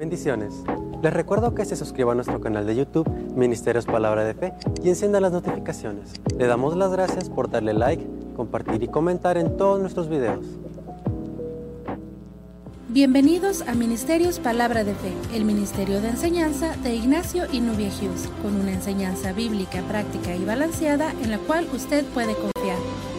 Bendiciones. Les recuerdo que se suscriban a nuestro canal de YouTube, Ministerios Palabra de Fe, y enciendan las notificaciones. Le damos las gracias por darle like, compartir y comentar en todos nuestros videos. Bienvenidos a Ministerios Palabra de Fe, el ministerio de enseñanza de Ignacio y Nubia Hughes, con una enseñanza bíblica, práctica y balanceada en la cual usted puede confiar.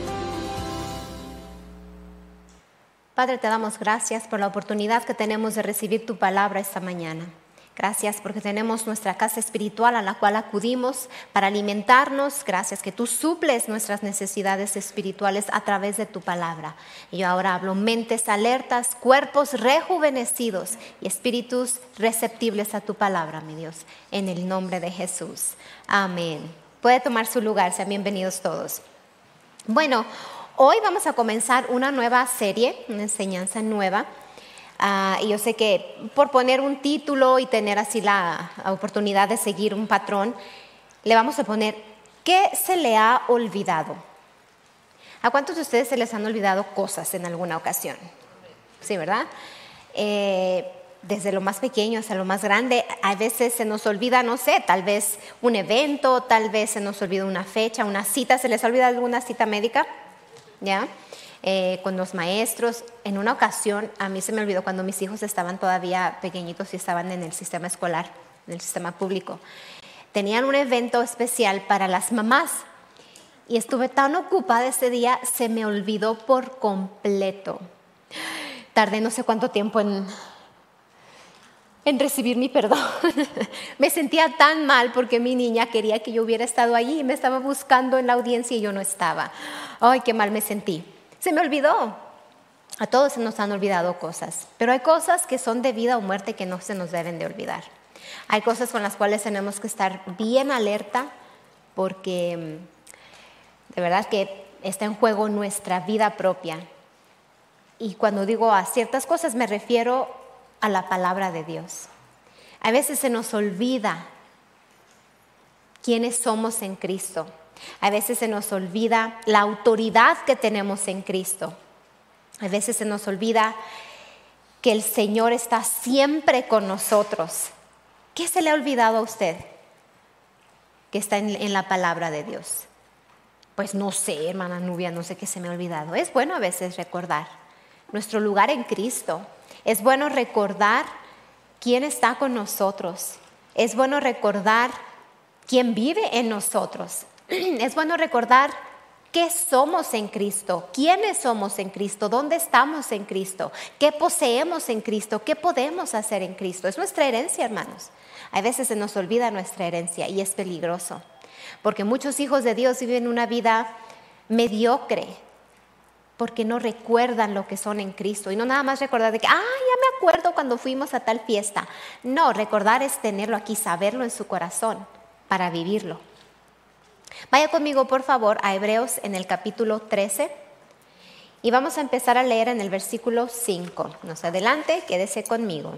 Padre, te damos gracias por la oportunidad que tenemos de recibir tu palabra esta mañana. Gracias porque tenemos nuestra casa espiritual a la cual acudimos para alimentarnos. Gracias que tú suples nuestras necesidades espirituales a través de tu palabra. Y yo ahora hablo mentes alertas, cuerpos rejuvenecidos y espíritus receptibles a tu palabra, mi Dios, en el nombre de Jesús. Amén. Puede tomar su lugar, sean bienvenidos todos. Bueno, hoy vamos a comenzar una nueva serie, una enseñanza nueva. Y yo sé que por poner un título y tener así la oportunidad de seguir un patrón, le vamos a poner ¿qué se le ha olvidado? ¿A cuántos de ustedes se les han olvidado cosas en alguna ocasión? Sí, ¿verdad? Desde lo más pequeño hasta lo más grande, a veces se nos olvida, no sé, tal vez un evento, tal vez se nos olvida una fecha, una cita. ¿Se les olvida alguna cita médica? ¿Ya? Con los maestros. En una ocasión, a mí se me olvidó cuando mis hijos estaban todavía pequeñitos y estaban en el sistema escolar, en el sistema público. Tenían un evento especial para las mamás y estuve tan ocupada ese día, se me olvidó por completo. Tardé no sé cuánto tiempo en recibir mi perdón. Me sentía tan mal porque mi niña quería que yo hubiera estado allí y me estaba buscando en la audiencia y yo no estaba. Ay, qué mal me sentí. Se me olvidó. A todos se nos han olvidado cosas, pero hay cosas que son de vida o muerte que no se nos deben de olvidar. Hay cosas con las cuales tenemos que estar bien alerta porque de verdad que está en juego nuestra vida propia. Y cuando digo a ciertas cosas me refiero a la palabra de Dios. A veces se nos olvida quiénes somos en Cristo. A veces se nos olvida la autoridad que tenemos en Cristo. A veces se nos olvida que el Señor está siempre con nosotros. ¿Qué se le ha olvidado a usted que está en la palabra de Dios? Pues no sé, hermana Nubia, no sé qué se me ha olvidado. Es bueno a veces recordar nuestro lugar en Cristo. Es bueno recordar quién está con nosotros. Es bueno recordar quién vive en nosotros. Es bueno recordar qué somos en Cristo, quiénes somos en Cristo, dónde estamos en Cristo, qué poseemos en Cristo, qué podemos hacer en Cristo. Es nuestra herencia, hermanos. A veces se nos olvida nuestra herencia y es peligroso, porque muchos hijos de Dios viven una vida mediocre, porque no recuerdan lo que son en Cristo. Y no nada más recordar de que, ya me acuerdo cuando fuimos a tal fiesta. No, recordar es tenerlo aquí, saberlo en su corazón para vivirlo. Vaya conmigo, por favor, a Hebreos en el capítulo 13 y vamos a empezar a leer en el versículo 5. No se adelante, quédese conmigo.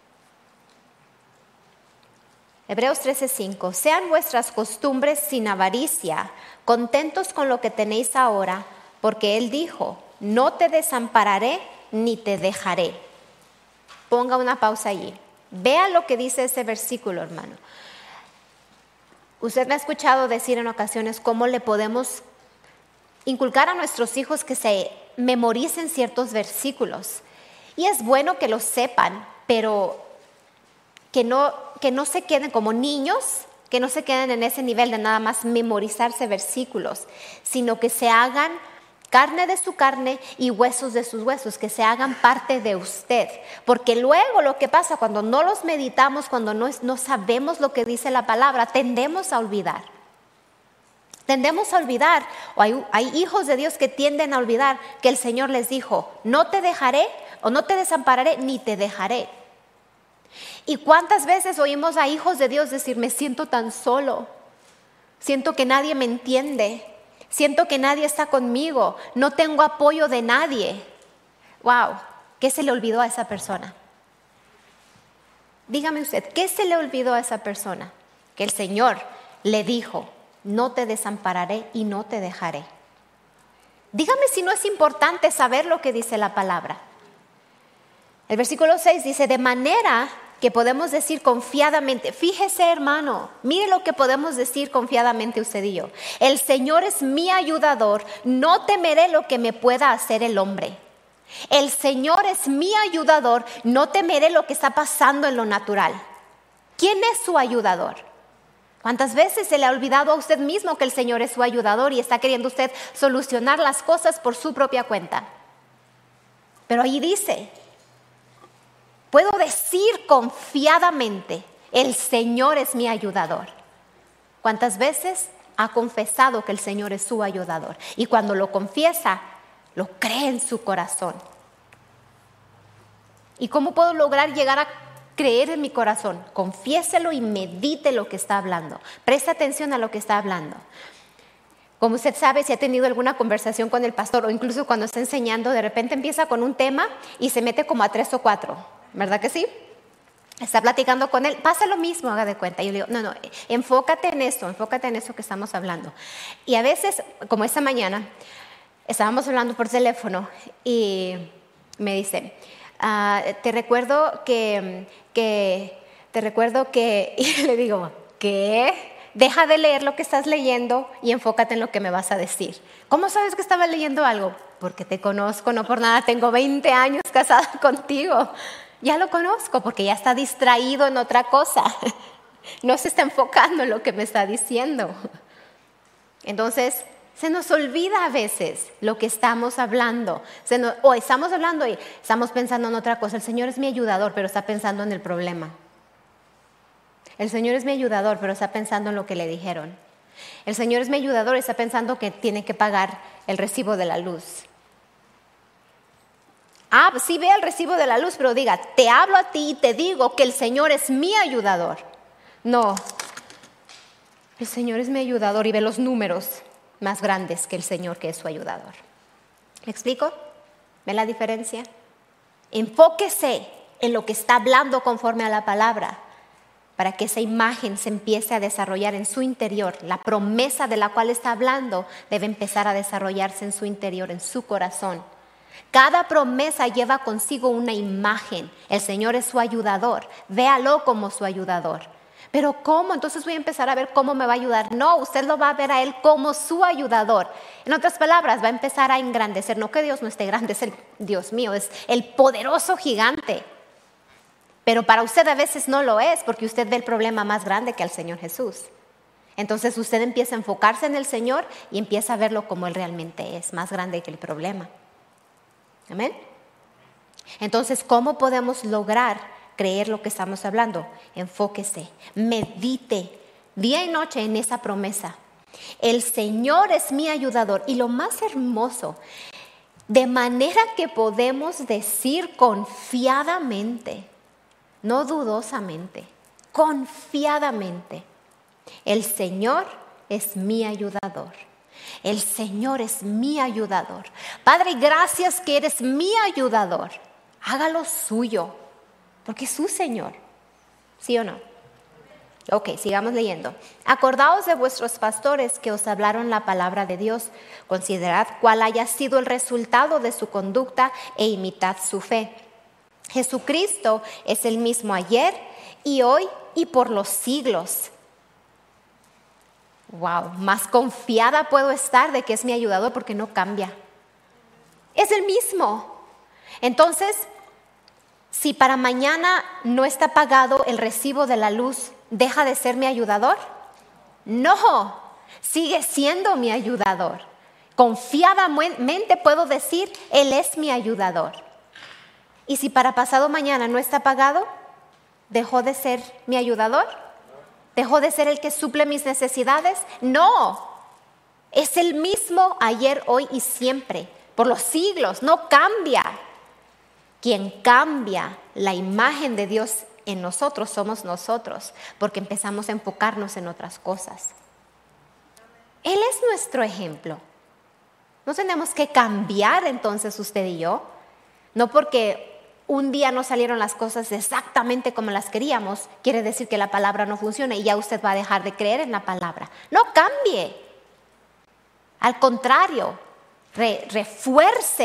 Hebreos 13:5. Sean vuestras costumbres sin avaricia, contentos con lo que tenéis ahora, porque Él dijo, no te desampararé ni te dejaré. Ponga una pausa allí. Vea lo que dice ese versículo, hermano. Usted me ha escuchado decir en ocasiones cómo le podemos inculcar a nuestros hijos que se memoricen ciertos versículos. Y es bueno que lo sepan, pero que no se queden como niños, que no se queden en ese nivel de nada más memorizarse versículos, sino que se hagan carne de su carne y huesos de sus huesos, que se hagan parte de usted. Porque luego lo que pasa cuando no los meditamos, cuando no sabemos lo que dice la palabra, tendemos a olvidar. O hay hijos de Dios que tienden a olvidar que el Señor les dijo, no te dejaré o no te desampararé ni te dejaré. ¿Y cuántas veces oímos a hijos de Dios decir, me siento tan solo, siento que nadie me entiende, siento que nadie está conmigo, no tengo apoyo de nadie? Wow, ¿qué se le olvidó a esa persona? Dígame usted, ¿qué se le olvidó a esa persona? Que el Señor le dijo, no te desampararé y no te dejaré. Dígame si no es importante saber lo que dice la palabra. El versículo 6 dice, de manera que podemos decir confiadamente. Fíjese, hermano, mire lo que podemos decir confiadamente usted y yo. El Señor es mi ayudador, no temeré lo que me pueda hacer el hombre. El Señor es mi ayudador, no temeré lo que está pasando en lo natural. ¿Quién es su ayudador? ¿Cuántas veces se le ha olvidado a usted mismo que el Señor es su ayudador y está queriendo usted solucionar las cosas por su propia cuenta? Pero ahí dice, puedo decir confiadamente, el Señor es mi ayudador. ¿Cuántas veces ha confesado que el Señor es su ayudador? Y cuando lo confiesa, lo cree en su corazón. ¿Y cómo puedo lograr llegar a creer en mi corazón? Confiéselo y medite lo que está hablando. Presta atención a lo que está hablando. Como usted sabe, si ha tenido alguna conversación con el pastor o incluso cuando está enseñando, de repente empieza con un tema y se mete como a 3 o 4, ¿verdad que sí? Está platicando con él, pasa lo mismo, haga de cuenta. Yo le digo, no, enfócate en eso que estamos hablando. Y a veces, como esta mañana, estábamos hablando por teléfono y me dice, te recuerdo que, y le digo, ¿qué? Deja de leer lo que estás leyendo y enfócate en lo que me vas a decir. ¿Cómo sabes que estaba leyendo algo? Porque te conozco, no por nada, tengo 20 años casada contigo. Ya lo conozco porque ya está distraído en otra cosa. No se está enfocando en lo que me está diciendo. Entonces, se nos olvida a veces lo que estamos hablando. O estamos hablando y estamos pensando en otra cosa. El Señor es mi ayudador, pero está pensando en el problema. El Señor es mi ayudador, pero está pensando en lo que le dijeron. El Señor es mi ayudador y está pensando que tiene que pagar el recibo de la luz. Sí ve el recibo de la luz, pero diga, te hablo a ti y te digo que el Señor es mi ayudador. No, el Señor es mi ayudador y ve los números más grandes que el Señor que es su ayudador. ¿Me explico? ¿Ve la diferencia? Enfóquese en lo que está hablando conforme a la palabra, para que esa imagen se empiece a desarrollar en su interior. La promesa de la cual está hablando debe empezar a desarrollarse en su interior, en su corazón. Cada promesa lleva consigo una imagen. El Señor es su ayudador. Véalo como su ayudador. ¿Pero cómo? Entonces voy a empezar a ver cómo me va a ayudar. No, usted lo va a ver a Él como su ayudador. En otras palabras, va a empezar a engrandecer. No que Dios no esté grande, es el Dios mío, es el poderoso gigante. Pero para usted a veces no lo es, porque usted ve el problema más grande que al Señor Jesús. Entonces usted empieza a enfocarse en el Señor y empieza a verlo como Él realmente es, más grande que el problema. ¿Amén? Entonces, ¿cómo podemos lograr creer lo que estamos hablando? Enfóquese, medite día y noche en esa promesa. El Señor es mi ayudador. Y lo más hermoso, de manera que podemos decir confiadamente, no dudosamente, confiadamente, el Señor es mi ayudador. El Señor es mi ayudador. Padre, gracias que eres mi ayudador. Hágalo suyo, porque es su Señor. ¿Sí o no? Ok, sigamos leyendo. Acordaos de vuestros pastores que os hablaron la palabra de Dios. Considerad cuál haya sido el resultado de su conducta e imitad su fe. Jesucristo es el mismo ayer y hoy y por los siglos. Wow, más confiada puedo estar de que es mi ayudador porque no cambia. Es el mismo. Entonces, si para mañana no está pagado el recibo de la luz, ¿deja de ser mi ayudador? No, sigue siendo mi ayudador. Confiadamente puedo decir, Él es mi ayudador. Y si para pasado mañana no está pagado, ¿dejó de ser mi ayudador? ¿Dejó de ser el que suple mis necesidades? No, es el mismo ayer, hoy y siempre, por los siglos, no cambia. Quien cambia la imagen de Dios en nosotros somos nosotros, porque empezamos a enfocarnos en otras cosas. Él es nuestro ejemplo. No tenemos que cambiar entonces usted y yo, no porque un día no salieron las cosas exactamente como las queríamos, quiere decir que la palabra no funciona y ya usted va a dejar de creer en la palabra. No cambie. Al contrario, refuerce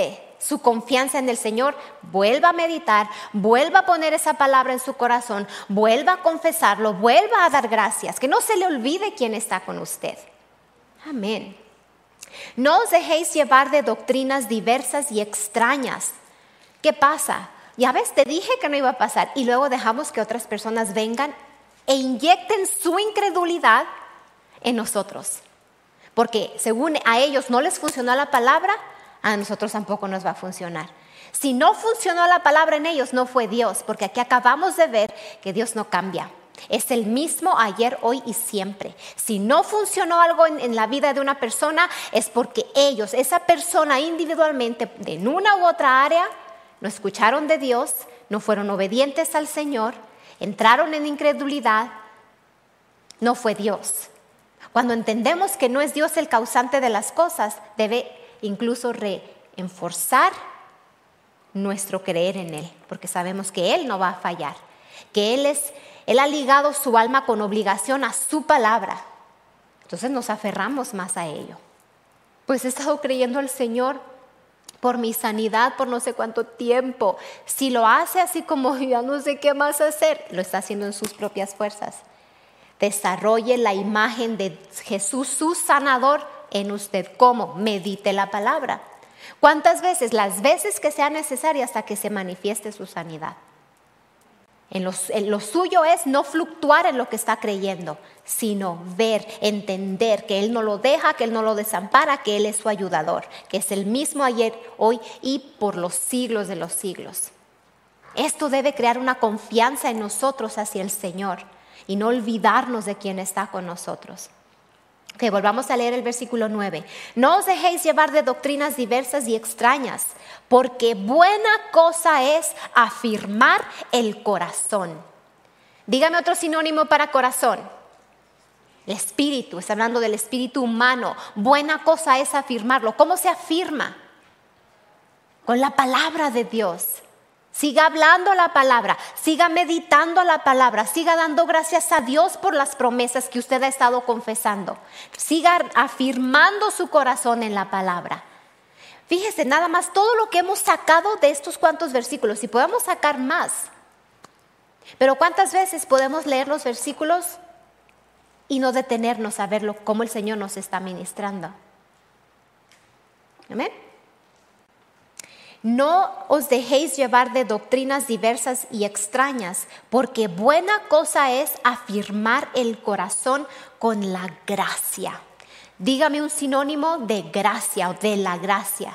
su confianza en el Señor, vuelva a meditar, vuelva a poner esa palabra en su corazón, vuelva a confesarlo, vuelva a dar gracias, que no se le olvide quién está con usted. Amén. No os dejéis llevar de doctrinas diversas y extrañas. ¿Qué pasa? Ya ves, te dije que no iba a pasar y luego dejamos que otras personas vengan e inyecten su incredulidad en nosotros. Porque según a ellos no les funcionó la palabra, a nosotros tampoco nos va a funcionar. Si no funcionó la palabra en ellos, no fue Dios, porque aquí acabamos de ver que Dios no cambia. Es el mismo ayer, hoy y siempre. Si no funcionó algo en la vida de una persona, es porque ellos, esa persona individualmente, en una u otra área, no escucharon de Dios, no fueron obedientes al Señor, entraron en incredulidad, no fue Dios. Cuando entendemos que no es Dios el causante de las cosas, debe incluso reforzar nuestro creer en Él, porque sabemos que Él no va a fallar, que Él ha ligado su alma con obligación a su palabra. Entonces nos aferramos más a ello. Pues he estado creyendo al Señor por mi sanidad por no sé cuánto tiempo. Si lo hace así como ya no sé qué más hacer, lo está haciendo en sus propias fuerzas. Desarrolle la imagen de Jesús, su sanador, en usted. ¿Cómo? Medite la palabra. ¿Cuántas veces? Las veces que sea necesaria hasta que se manifieste su sanidad. Lo suyo es no fluctuar en lo que está creyendo, sino ver, entender que Él no lo deja, que Él no lo desampara, que Él es su ayudador, que es el mismo ayer, hoy y por los siglos de los siglos. Esto debe crear una confianza en nosotros hacia el Señor y no olvidarnos de quien está con nosotros. Ok, volvamos a leer el versículo 9. No os dejéis llevar de doctrinas diversas y extrañas, porque buena cosa es afirmar el corazón. Dígame otro sinónimo para corazón. El espíritu, está hablando del espíritu humano. Buena cosa es afirmarlo. ¿Cómo se afirma? Con la palabra de Dios. Siga hablando la palabra, siga meditando la palabra, siga dando gracias a Dios por las promesas que usted ha estado confesando. Siga afirmando su corazón en la palabra. Fíjese nada más todo lo que hemos sacado de estos cuantos versículos y podemos sacar más. Pero ¿cuántas veces podemos leer los versículos y no detenernos a verlo cómo el Señor nos está ministrando? Amén. No os dejéis llevar de doctrinas diversas y extrañas, porque buena cosa es afirmar el corazón con la gracia. Dígame un sinónimo de gracia o de la gracia.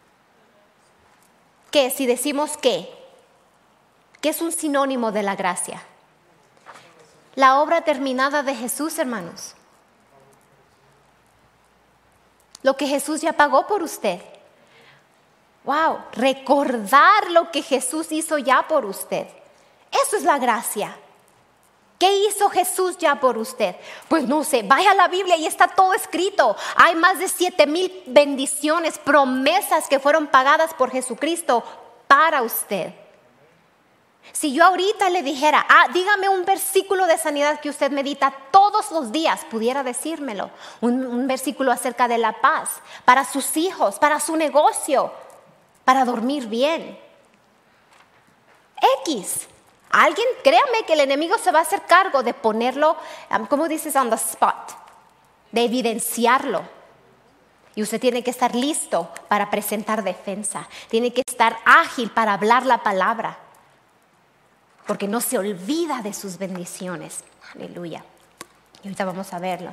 ¿Qué? Si decimos ¿qué es un sinónimo de la gracia? La obra terminada de Jesús, hermanos. Lo que Jesús ya pagó por usted. Wow, recordar lo que Jesús hizo ya por usted. Eso es la gracia. ¿Qué hizo Jesús ya por usted? Pues no sé, vaya a la Biblia y está todo escrito. Hay más de 7,000 bendiciones, promesas que fueron pagadas por Jesucristo para usted. Si yo ahorita le dijera, dígame un versículo de sanidad que usted medita todos los días, pudiera decírmelo. Un versículo acerca de la paz, para sus hijos, para su negocio, para dormir bien. Alguien, créame que el enemigo se va a hacer cargo de ponerlo, ¿cómo dices? On the spot, de evidenciarlo. Y usted tiene que estar listo para presentar defensa. Tiene que estar ágil para hablar la palabra. Porque no se olvida de sus bendiciones. Aleluya. Y ahorita vamos a verlo.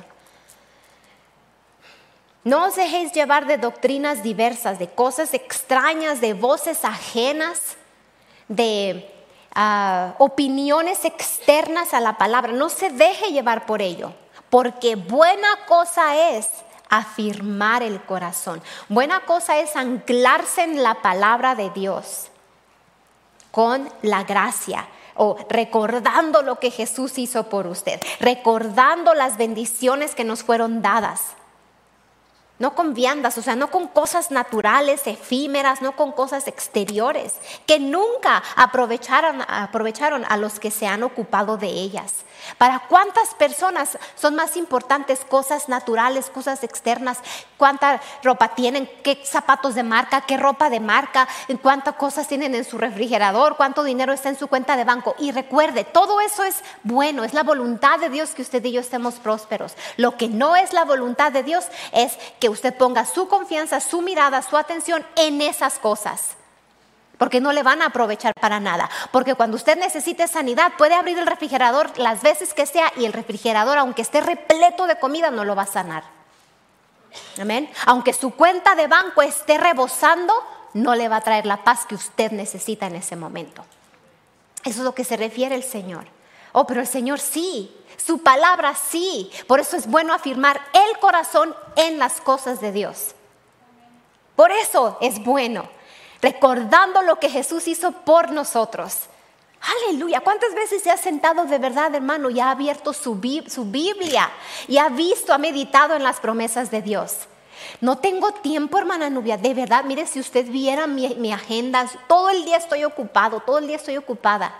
No os dejéis llevar de doctrinas diversas, de cosas extrañas, de voces ajenas, de opiniones externas a la palabra. No se deje llevar por ello, porque buena cosa es afirmar el corazón. Buena cosa es anclarse en la palabra de Dios con la gracia, o recordando lo que Jesús hizo por usted, recordando las bendiciones que nos fueron dadas. no con viandas, o sea, no con cosas naturales, efímeras, no con cosas exteriores, que nunca aprovecharon a los que se han ocupado de ellas. ¿Para cuántas personas son más importantes cosas naturales, cosas externas? ¿Cuánta ropa tienen? ¿Qué zapatos de marca? ¿Qué ropa de marca? ¿Cuántas cosas tienen en su refrigerador? ¿Cuánto dinero está en su cuenta de banco? Y recuerde, todo eso es bueno, es la voluntad de Dios que usted y yo estemos prósperos. Lo que no es la voluntad de Dios es que usted ponga su confianza, su mirada, su atención en esas cosas. Porque no le van a aprovechar para nada. Porque cuando usted necesite sanidad, puede abrir el refrigerador las veces que sea y el refrigerador, aunque esté repleto de comida, no lo va a sanar. Amén. Aunque su cuenta de banco esté rebosando, no le va a traer la paz que usted necesita en ese momento. Eso es lo que se refiere el Señor. Oh, pero el Señor sí, su palabra sí. Por eso es bueno afirmar el corazón en las cosas de Dios. Por eso es bueno. Recordando lo que Jesús hizo por nosotros. Aleluya. ¿Cuántas veces se ha sentado de verdad, hermano, y ha abierto su Biblia y ha visto, ha meditado en las promesas de Dios? No tengo tiempo, hermana Nubia, de verdad. Mire, si usted viera mi agenda, todo el día estoy ocupado, todo el día estoy ocupada.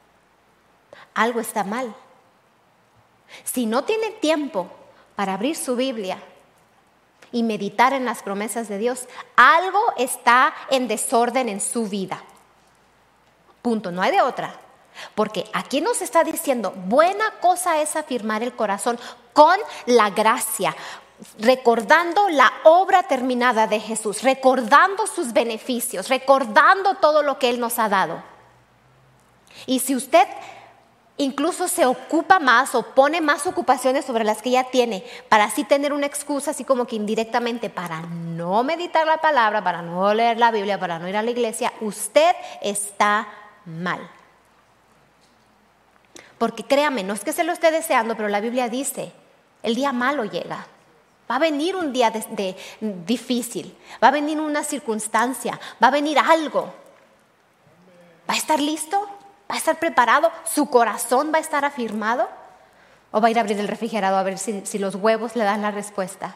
Algo está mal. Si no tiene tiempo para abrir su Biblia y meditar en las promesas de Dios, algo está en desorden en su vida. Punto, no hay de otra. Porque aquí nos está diciendo, buena cosa es afirmar el corazón con la gracia, recordando la obra terminada de Jesús, recordando sus beneficios, recordando todo lo que Él nos ha dado. Y si usted incluso se ocupa más o pone más ocupaciones sobre las que ya tiene para así tener una excusa así como que indirectamente para no meditar la palabra, para no leer la Biblia, para no ir a la iglesia, usted está mal. Porque créame, no es que se lo esté deseando, pero la Biblia dice, el día malo llega. Va a venir un día difícil, va a venir una circunstancia, va a venir algo. ¿Va a estar listo? ¿Va a estar preparado? ¿Su corazón va a estar afirmado? ¿O va a ir a abrir el refrigerador a ver si los huevos le dan la respuesta?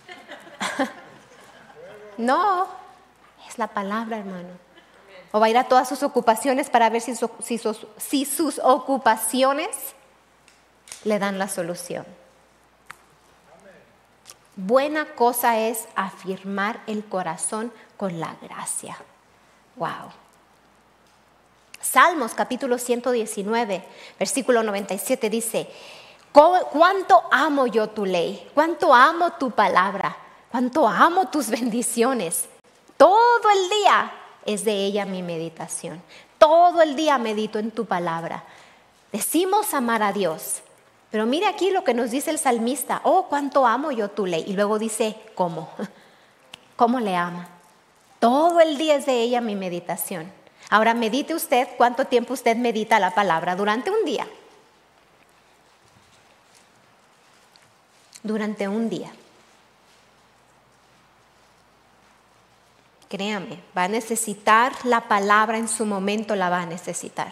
No, es la palabra, hermano. ¿O va a ir a todas sus ocupaciones para ver si sus ocupaciones le dan la solución? Buena cosa es afirmar el corazón con la gracia. Wow. Salmos capítulo 119, versículo 97 dice, cuánto amo yo tu ley, cuánto amo tu palabra, cuánto amo tus bendiciones. Todo el día es de ella mi meditación. Todo el día medito en tu palabra. Decimos amar a Dios, pero mire aquí lo que nos dice el salmista. Oh, cuánto amo yo tu ley. Y luego dice, ¿cómo? ¿Cómo le ama? Todo el día es de ella mi meditación. Ahora medite usted cuánto tiempo usted medita la palabra durante un día. Durante un día. Créame, va a necesitar la palabra en su momento, la va a necesitar.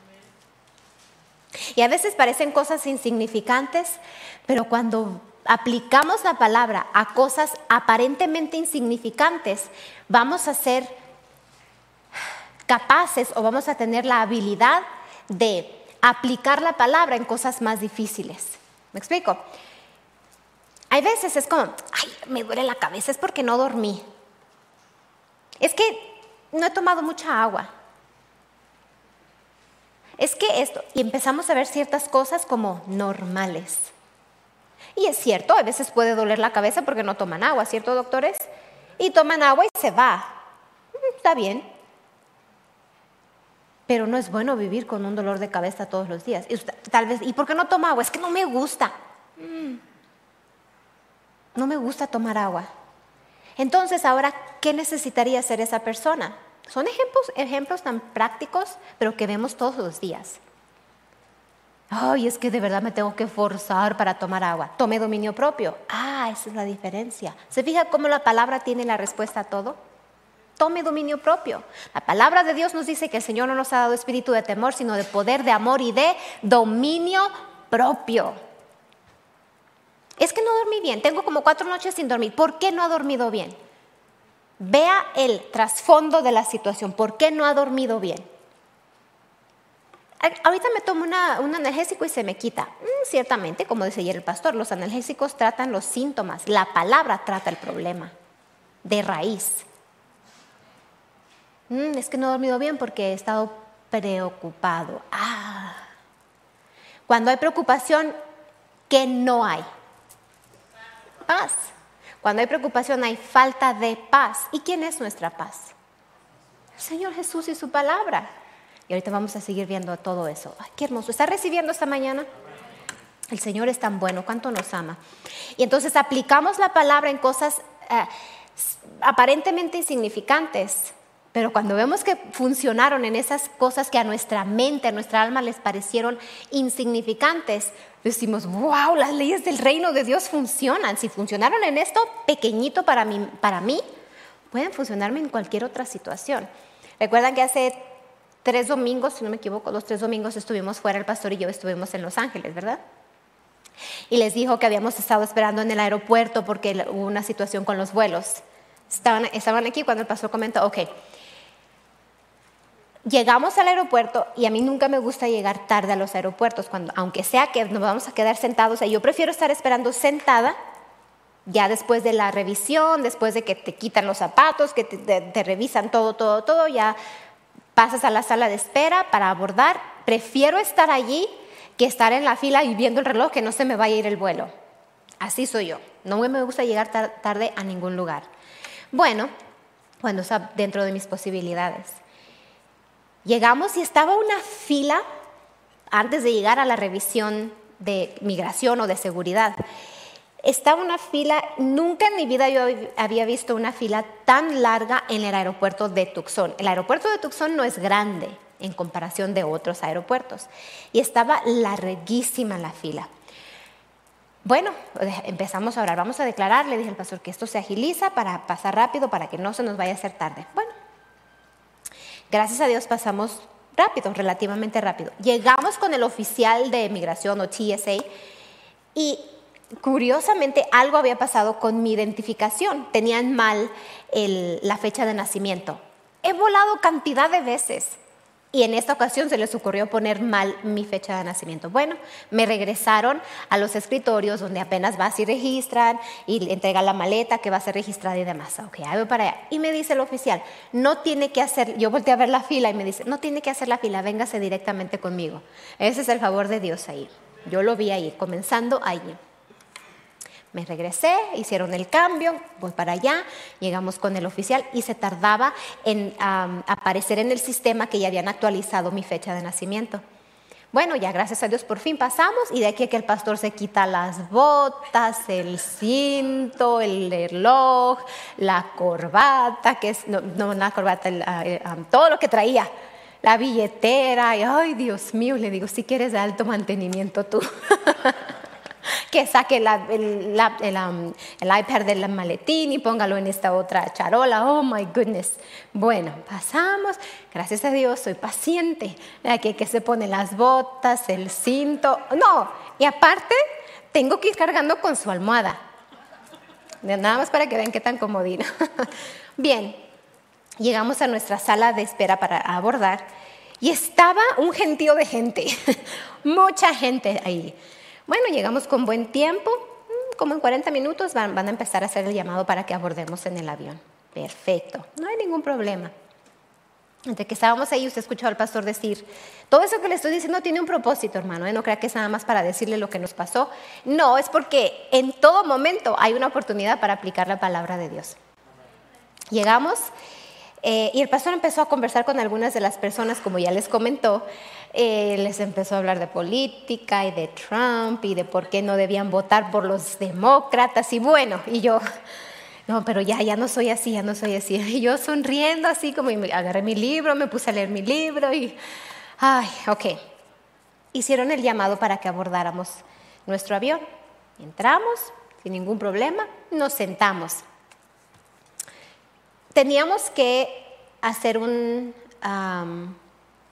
Y a veces parecen cosas insignificantes, pero cuando aplicamos la palabra a cosas aparentemente insignificantes, vamos a ser capaces o vamos a tener la habilidad de aplicar la palabra en cosas más difíciles. ¿Me explico? Hay veces es como, ay, me duele la cabeza, es porque no dormí. Es que no he tomado mucha agua. Es que esto, y empezamos a ver ciertas cosas como normales. Y es cierto, a veces puede doler la cabeza porque no toman agua, ¿cierto, doctores? Y toman agua y se va. Está bien. Pero no es bueno vivir con un dolor de cabeza todos los días. Y usted, tal vez, ¿y por qué no toma agua? Es que no me gusta. No me gusta tomar agua. Entonces, ahora, ¿qué necesitaría hacer esa persona? Son ejemplos tan prácticos, pero que vemos todos los días. Ay, es que de verdad me tengo que forzar para tomar agua. Tome dominio propio. Ah, esa es la diferencia. ¿Se fija cómo la palabra tiene la respuesta a todo? Tome dominio propio. La palabra de Dios nos dice que el Señor no nos ha dado espíritu de temor, sino de poder, de amor y de dominio propio. Es que no dormí bien, tengo como 4 noches sin dormir. ¿Por qué no ha dormido bien? Vea el trasfondo de la situación. ¿Por qué no ha dormido bien? Ahorita me tomo un analgésico y se me quita. Ciertamente, como decía ayer el pastor, los analgésicos tratan los síntomas. La palabra trata el problema de raíz. Es que no he dormido bien porque he estado preocupado. Cuando hay preocupación, ¿qué no hay? Paz. Cuando hay preocupación hay falta de paz. ¿Y quién es nuestra paz? El Señor Jesús y su palabra. Y ahorita vamos a seguir viendo todo eso. Ay, qué hermoso. ¿Está recibiendo esta mañana? El Señor es tan bueno, cuánto nos ama. Y entonces aplicamos la palabra en cosas aparentemente insignificantes, pero cuando vemos que funcionaron en esas cosas que a nuestra mente, a nuestra alma les parecieron insignificantes, decimos, wow, las leyes del reino de Dios funcionan. Si funcionaron en esto pequeñito para mí, pueden funcionarme en cualquier otra situación. Recuerdan que hace 3 domingos, si no me equivoco, los 3 domingos estuvimos fuera, el pastor y yo estuvimos en Los Ángeles, ¿verdad? Y les dijo que habíamos estado esperando en el aeropuerto porque hubo una situación con los vuelos. Estaban aquí cuando el pastor comentó, ok, llegamos al aeropuerto y a mí nunca me gusta llegar tarde a los aeropuertos, aunque sea que nos vamos a quedar sentados, yo prefiero estar esperando sentada, ya después de la revisión, después de que te quitan los zapatos, que te revisan todo, ya pasas a la sala de espera para abordar. Prefiero estar allí que estar en la fila y viendo el reloj que no se me vaya a ir el vuelo. Así soy yo, no me gusta llegar tarde a ningún lugar. Bueno, cuando está dentro de mis posibilidades. Llegamos y estaba una fila antes de llegar a la revisión de migración o de seguridad. Estaba una fila, nunca en mi vida yo había visto una fila tan larga en el aeropuerto de Tucson. El aeropuerto de Tucson no es grande en comparación de otros aeropuertos. Y estaba larguísima la fila. Bueno, empezamos a orar, vamos a declarar, le dije al pastor que esto se agiliza para pasar rápido, para que no se nos vaya a hacer tarde. Bueno, gracias a Dios pasamos rápido, relativamente rápido. Llegamos con el oficial de migración o TSA y curiosamente algo había pasado con mi identificación. Tenían mal la fecha de nacimiento. He volado cantidad de veces y en esta ocasión se les ocurrió poner mal mi fecha de nacimiento. Bueno, me regresaron a los escritorios donde apenas vas y registran y entrega la maleta que va a ser registrada y demás. Ok, ahí voy para allá. Y me dice el oficial, no tiene que hacer, yo volteé a ver la fila y me dice, no tiene que hacer la fila, véngase directamente conmigo. Ese es el favor de Dios ahí. Yo lo vi ahí, comenzando allí. Me regresé, hicieron el cambio, voy para allá, llegamos con el oficial y se tardaba en aparecer en el sistema que ya habían actualizado mi fecha de nacimiento. Bueno, ya gracias a Dios por fin pasamos y de aquí a que el pastor se quita las botas, el cinto, el reloj, la corbata, que es, no la corbata, todo lo que traía, la billetera, y ay Dios mío, le digo, si quieres de alto mantenimiento tú. Que saque el iPad del maletín y póngalo en esta otra charola. Oh my goodness. Bueno, pasamos. Gracias a Dios, soy paciente. Aquí que se pone las botas, el cinto. No, y aparte, tengo que ir cargando con su almohada. Nada más para que vean qué tan comodino. Bien, llegamos a nuestra sala de espera para abordar y estaba un gentío de gente. Mucha gente ahí. Bueno, llegamos con buen tiempo, como en 40 minutos van a empezar a hacer el llamado para que abordemos en el avión. Perfecto, no hay ningún problema. Entre que estábamos ahí, usted escuchó al pastor decir, todo eso que le estoy diciendo tiene un propósito, hermano, no crea que es nada más para decirle lo que nos pasó. No, es porque en todo momento hay una oportunidad para aplicar la palabra de Dios. Llegamos y el pastor empezó a conversar con algunas de las personas, como ya les comentó. Les empezó a hablar de política y de Trump y de por qué no debían votar por los demócratas y bueno, y yo, no, pero ya no soy así, y yo sonriendo así como y agarré mi libro, me puse a leer mi libro y, ay, ok, hicieron el llamado para que abordáramos nuestro avión, entramos sin ningún problema, nos sentamos, teníamos que hacer un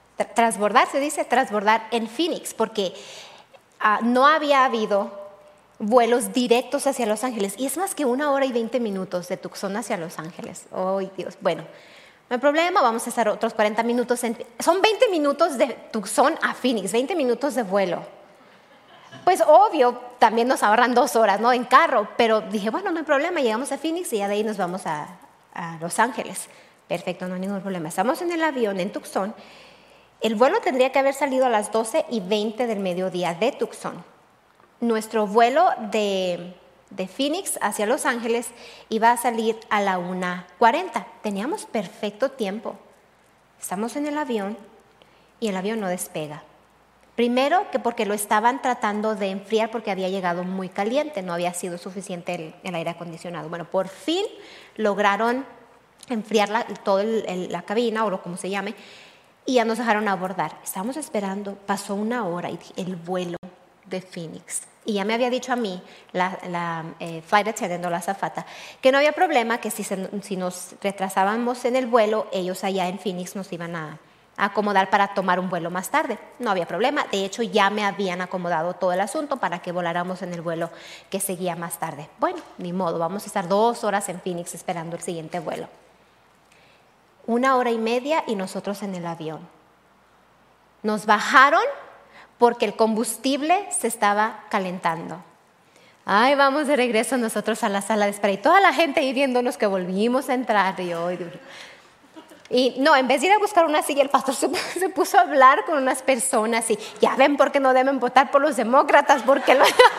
transbordar en Phoenix porque no había habido vuelos directos hacia Los Ángeles. Y es más que 1 hora y 20 minutos de Tucson hacia Los Ángeles. ¡Ay, Dios! Bueno, no hay problema, vamos a estar otros 40 minutos. Son 20 minutos de Tucson a Phoenix, 20 minutos de vuelo. Pues obvio, también nos ahorran 2 horas, ¿no? En carro. Pero dije, bueno, no hay problema, llegamos a Phoenix y ya de ahí nos vamos a Los Ángeles. Perfecto, no hay ningún problema. Estamos en el avión en Tucson. El vuelo tendría que haber salido a las 12:20 del mediodía de Tucson. Nuestro vuelo de Phoenix hacia Los Ángeles iba a salir a la 1:40. Teníamos perfecto tiempo. Estamos en el avión y el avión no despega. Primero que porque lo estaban tratando de enfriar porque había llegado muy caliente, no había sido suficiente el aire acondicionado. Bueno, por fin lograron enfriar toda la cabina o como se llame y ya nos dejaron abordar. Estábamos esperando, pasó 1 hora y el vuelo de Phoenix. Y ya me había dicho a mí la flight attendant o la azafata que no había problema, que si nos retrasábamos en el vuelo, ellos allá en Phoenix nos iban a acomodar para tomar un vuelo más tarde. No había problema, de hecho ya me habían acomodado todo el asunto para que voláramos en el vuelo que seguía más tarde. Bueno, ni modo, vamos a estar 2 horas en Phoenix esperando el siguiente vuelo. 1 hora y media y nosotros en el avión. Nos bajaron porque el combustible se estaba calentando. Ay, vamos de regreso nosotros a la sala de espera y toda la gente ahí viéndonos que volvimos a entrar. Y no, en vez de ir a buscar una silla, el pastor se puso a hablar con unas personas y ya ven por qué no deben votar por los demócratas, porque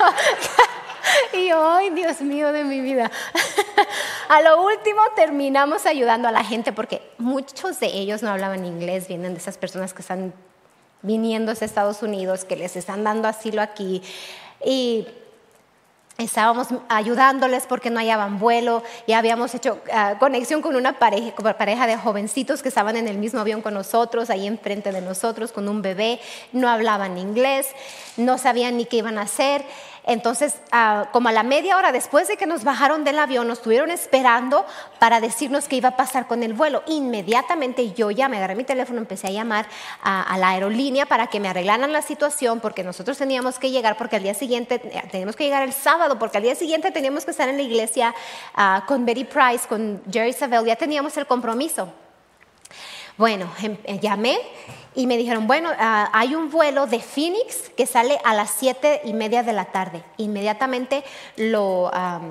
y ay, Dios mío de mi vida. A lo último terminamos ayudando a la gente porque muchos de ellos no hablaban inglés, vienen de esas personas que están viniendo a Estados Unidos, que les están dando asilo aquí y estábamos ayudándoles porque no hallaban vuelo. Ya habíamos hecho conexión con una pareja de jovencitos que estaban en el mismo avión con nosotros, ahí enfrente de nosotros con un bebé. No hablaban inglés, no sabían ni qué iban a hacer. Entonces, como a la media hora después de que nos bajaron del avión, nos estuvieron esperando para decirnos qué iba a pasar con el vuelo. Inmediatamente yo ya me agarré mi teléfono, empecé a llamar a la aerolínea para que me arreglaran la situación, porque nosotros teníamos que llegar, porque al día siguiente, teníamos que llegar el sábado, porque al día siguiente teníamos que estar en la iglesia con Betty Price, con Jerry Savelle, ya teníamos el compromiso. Bueno, llamé y me dijeron, bueno, hay un vuelo de Phoenix que sale a las 7:30 de la tarde. Inmediatamente lo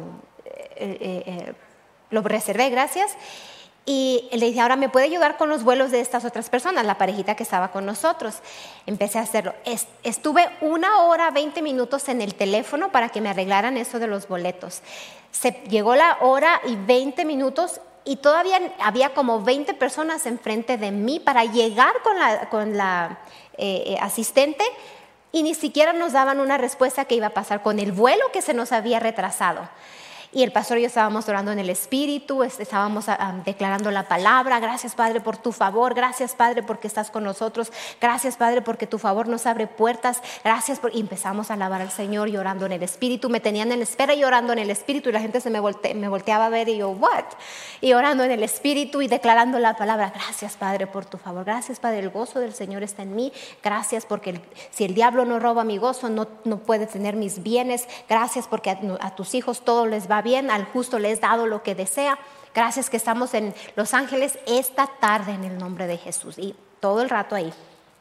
reservé, gracias. Y le dije, ahora, ¿me puede ayudar con los vuelos de estas otras personas? La parejita que estaba con nosotros. Empecé a hacerlo. Estuve 1 hora 20 minutos en el teléfono para que me arreglaran eso de los boletos. Llegó la 1 hora y 20 minutos y todavía había como 20 personas enfrente de mí para llegar con la asistente y ni siquiera nos daban una respuesta que iba a pasar con el vuelo que se nos había retrasado. Y el pastor y yo estábamos orando en el Espíritu, estábamos declarando la palabra. Gracias, Padre, por tu favor. Gracias, Padre, porque estás con nosotros. Gracias, Padre, porque tu favor nos abre puertas. Gracias y empezamos a alabar al Señor y orando en el Espíritu. Me tenían en espera y orando en el Espíritu y la gente me volteaba a ver y yo, ¿what? Y orando en el Espíritu y declarando la palabra. Gracias, Padre, por tu favor. Gracias, Padre, el gozo del Señor está en mí. Gracias porque si el diablo no roba mi gozo, no puede tener mis bienes. Gracias porque a tus hijos todo les va bien, al justo le has dado lo que desea. Gracias que estamos en Los Ángeles esta tarde en el nombre de Jesús. Y todo el rato ahí.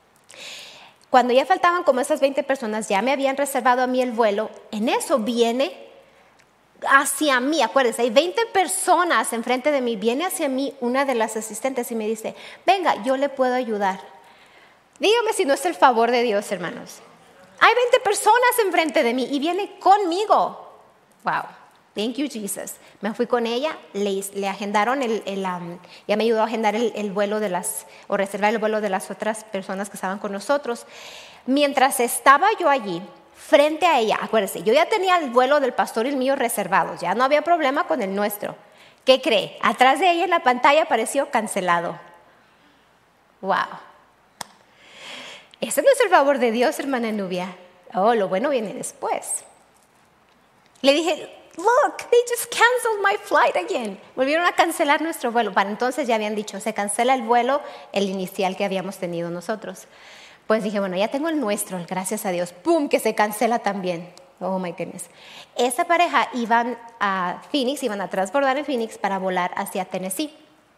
Cuando ya faltaban como esas 20 personas, ya me habían reservado a mí el vuelo. En eso viene hacia mí, acuérdense, hay 20 personas enfrente de mí. Viene hacia mí una de las asistentes y me dice, venga, yo le puedo ayudar. Dígame si no es el favor de Dios, hermanos. Hay 20 personas enfrente de mí y viene conmigo. Wow. Thank you, Jesus. Me fui con ella, le agendaron ya me ayudó a agendar el vuelo o reservar el vuelo de las otras personas que estaban con nosotros. Mientras estaba yo allí, frente a ella, acuérdense, yo ya tenía el vuelo del pastor y el mío reservados, ya no había problema con el nuestro. ¿Qué cree? Atrás de ella en la pantalla apareció cancelado. Wow. Ese no es el favor de Dios, hermana Nubia. Oh, lo bueno viene después. Le dije, look, they just canceled my flight again. Volvieron a cancelar nuestro vuelo. Para entonces ya habían dicho, se cancela el vuelo, el inicial que habíamos tenido nosotros. Pues dije, bueno, ya tengo el nuestro, gracias a Dios. ¡Pum! Que se cancela también. Oh my goodness. Esa pareja iban a Phoenix, iban a transbordar en Phoenix para volar hacia Tennessee.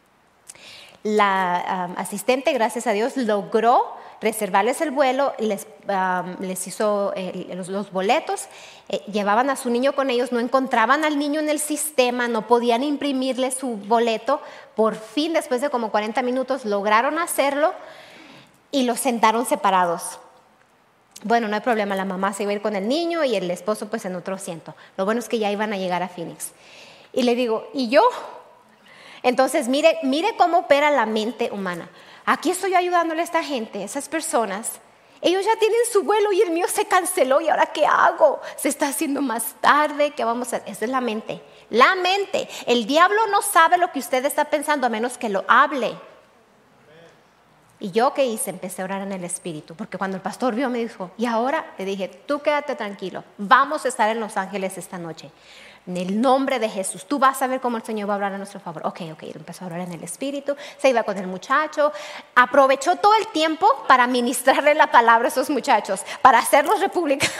La asistente, gracias a Dios, logró reservarles el vuelo, les hizo los boletos, llevaban a su niño con ellos, no encontraban al niño en el sistema, no podían imprimirle su boleto. Por fin, después de como 40 minutos, lograron hacerlo y los sentaron separados. Bueno, no hay problema, la mamá se iba a ir con el niño y el esposo pues en otro asiento. Lo bueno es que ya iban a llegar a Phoenix. Y le digo, ¿y yo? Entonces, mire cómo opera la mente humana. Aquí estoy yo ayudándole a esta gente, esas personas. Ellos ya tienen su vuelo y el mío se canceló. ¿Y ahora qué hago? Se está haciendo más tarde. ¿Qué vamos a hacer? Esa es la mente. La mente. El diablo no sabe lo que usted está pensando a menos que lo hable. ¿Y yo qué hice? Empecé a orar en el Espíritu. Porque cuando el pastor vio me dijo, y ahora le dije, tú quédate tranquilo. Vamos a estar en Los Ángeles esta noche. En el nombre de Jesús, tú vas a ver cómo el Señor va a hablar a nuestro favor. Ok, empezó a orar en el Espíritu, se iba con el muchacho, aprovechó todo el tiempo para ministrarle la palabra a esos muchachos, para hacerlos republicanos.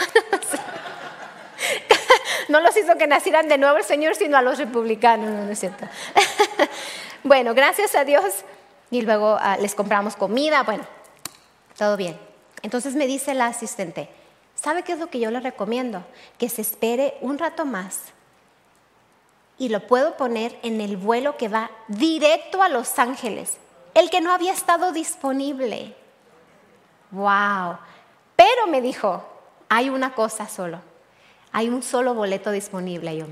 No los hizo que nacieran de nuevo el Señor, sino a los republicanos, no es cierto. Bueno, gracias a Dios, y luego les compramos comida, bueno, todo bien. Entonces me dice la asistente, ¿sabe qué es lo que yo le recomiendo? Que se espere un rato más. Y lo puedo poner en el vuelo que va directo a Los Ángeles, el que no había estado disponible. Wow. Pero me dijo, hay una cosa solo, hay un solo boleto disponible. Y yo,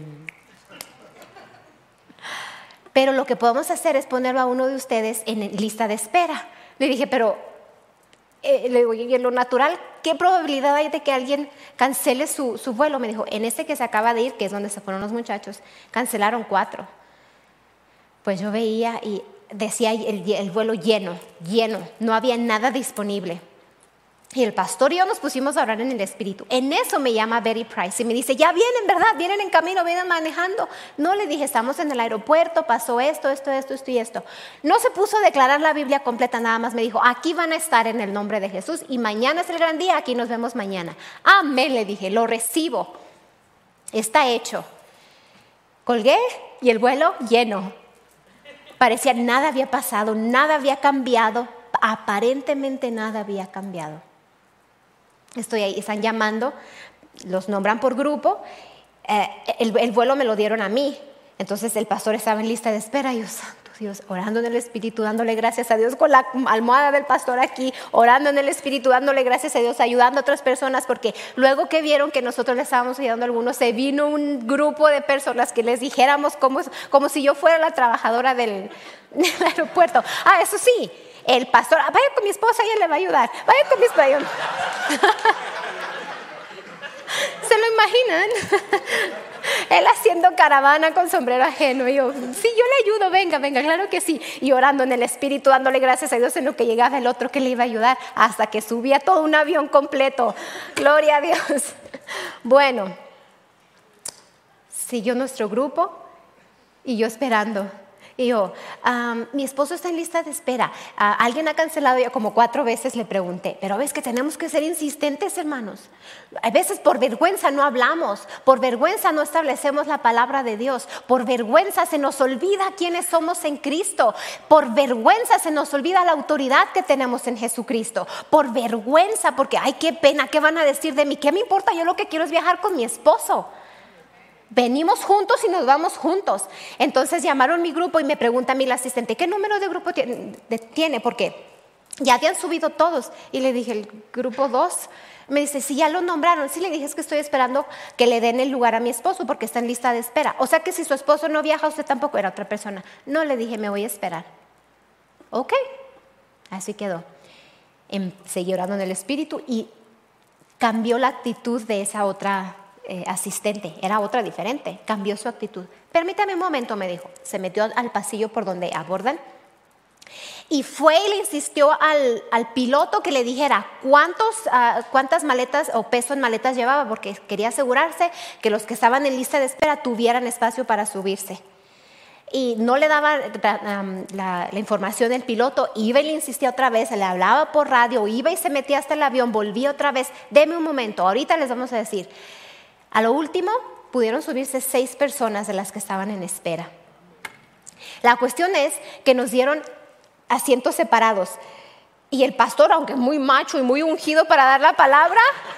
pero lo que podemos hacer es ponerlo a uno de ustedes en lista de espera. Le dije, pero le digo, y en lo natural, ¿qué probabilidad hay de que alguien cancele su vuelo? Me dijo, en este que se acaba de ir, que es donde se fueron los muchachos, cancelaron 4. Pues yo veía y decía el vuelo lleno, no había nada disponible. Y el pastor y yo nos pusimos a orar en el Espíritu. En eso me llama Betty Price y me dice, ya vienen, ¿verdad? Vienen en camino, vienen manejando. No, le dije, estamos en el aeropuerto, pasó esto y esto. No se puso a declarar la Biblia completa, nada más me dijo, aquí van a estar en el nombre de Jesús y mañana es el gran día, aquí nos vemos mañana. Amén, le dije, lo recibo. Está hecho. Colgué y el vuelo lleno. Parecía nada había pasado, nada había cambiado, aparentemente nada había cambiado. Estoy ahí, están llamando, los nombran por grupo, el vuelo me lo dieron a mí, entonces el pastor estaba en lista de espera y yo, santo Dios, orando en el Espíritu, dándole gracias a Dios con la almohada del pastor aquí, orando en el Espíritu, dándole gracias a Dios, ayudando a otras personas, porque luego que vieron que nosotros le estábamos ayudando a algunos, se vino un grupo de personas que les dijéramos como si yo fuera la trabajadora del aeropuerto. Eso sí, el pastor, vaya con mi esposa, ella le va a ayudar, vaya con mi esposa. ¿Se lo imaginan? Él haciendo caravana con sombrero ajeno. Y yo, sí, yo le ayudo, venga, claro que sí. Y orando en el Espíritu, dándole gracias a Dios en lo que llegaba el otro que le iba a ayudar, hasta que subía todo un avión completo. Gloria a Dios. Bueno, siguió nuestro grupo y yo esperando. Y yo, mi esposo está en lista de espera. Alguien ha cancelado ya como 4 veces, le pregunté. Pero ves que tenemos que ser insistentes, hermanos. A veces por vergüenza no hablamos, por vergüenza no establecemos la palabra de Dios, por vergüenza se nos olvida quiénes somos en Cristo, por vergüenza se nos olvida la autoridad que tenemos en Jesucristo, por vergüenza, porque ay, qué pena, ¿qué van a decir de mí? ¿Qué me importa? Yo lo que quiero es viajar con mi esposo. Venimos juntos y nos vamos juntos. Entonces llamaron mi grupo y me pregunta a mí la asistente, ¿qué número de grupo tiene? Porque ya habían subido todos. Y le dije, el grupo 2. Me dice, sí, ya lo nombraron. Sí, le dije, es que estoy esperando que le den el lugar a mi esposo porque está en lista de espera. O sea que si su esposo no viaja, usted tampoco. Era otra persona. No, le dije, me voy a esperar. Ok, así quedó. Seguí orando en el Espíritu y cambió la actitud de esa otra asistente, era otra diferente, cambió su actitud. Permítame un momento, me dijo. Se metió al pasillo por donde abordan y fue y le insistió al piloto que le dijera cuántas maletas o peso en maletas llevaba, porque quería asegurarse que los que estaban en lista de espera tuvieran espacio para subirse. Y no le daba la información el piloto, iba y le insistía otra vez, le hablaba por radio, iba y se metía hasta el avión, volvía otra vez. Deme un momento, ahorita les vamos a decir. A lo último, pudieron subirse 6 personas de las que estaban en espera. La cuestión es que nos dieron asientos separados. Y el pastor, aunque es muy macho y muy ungido para dar la palabra,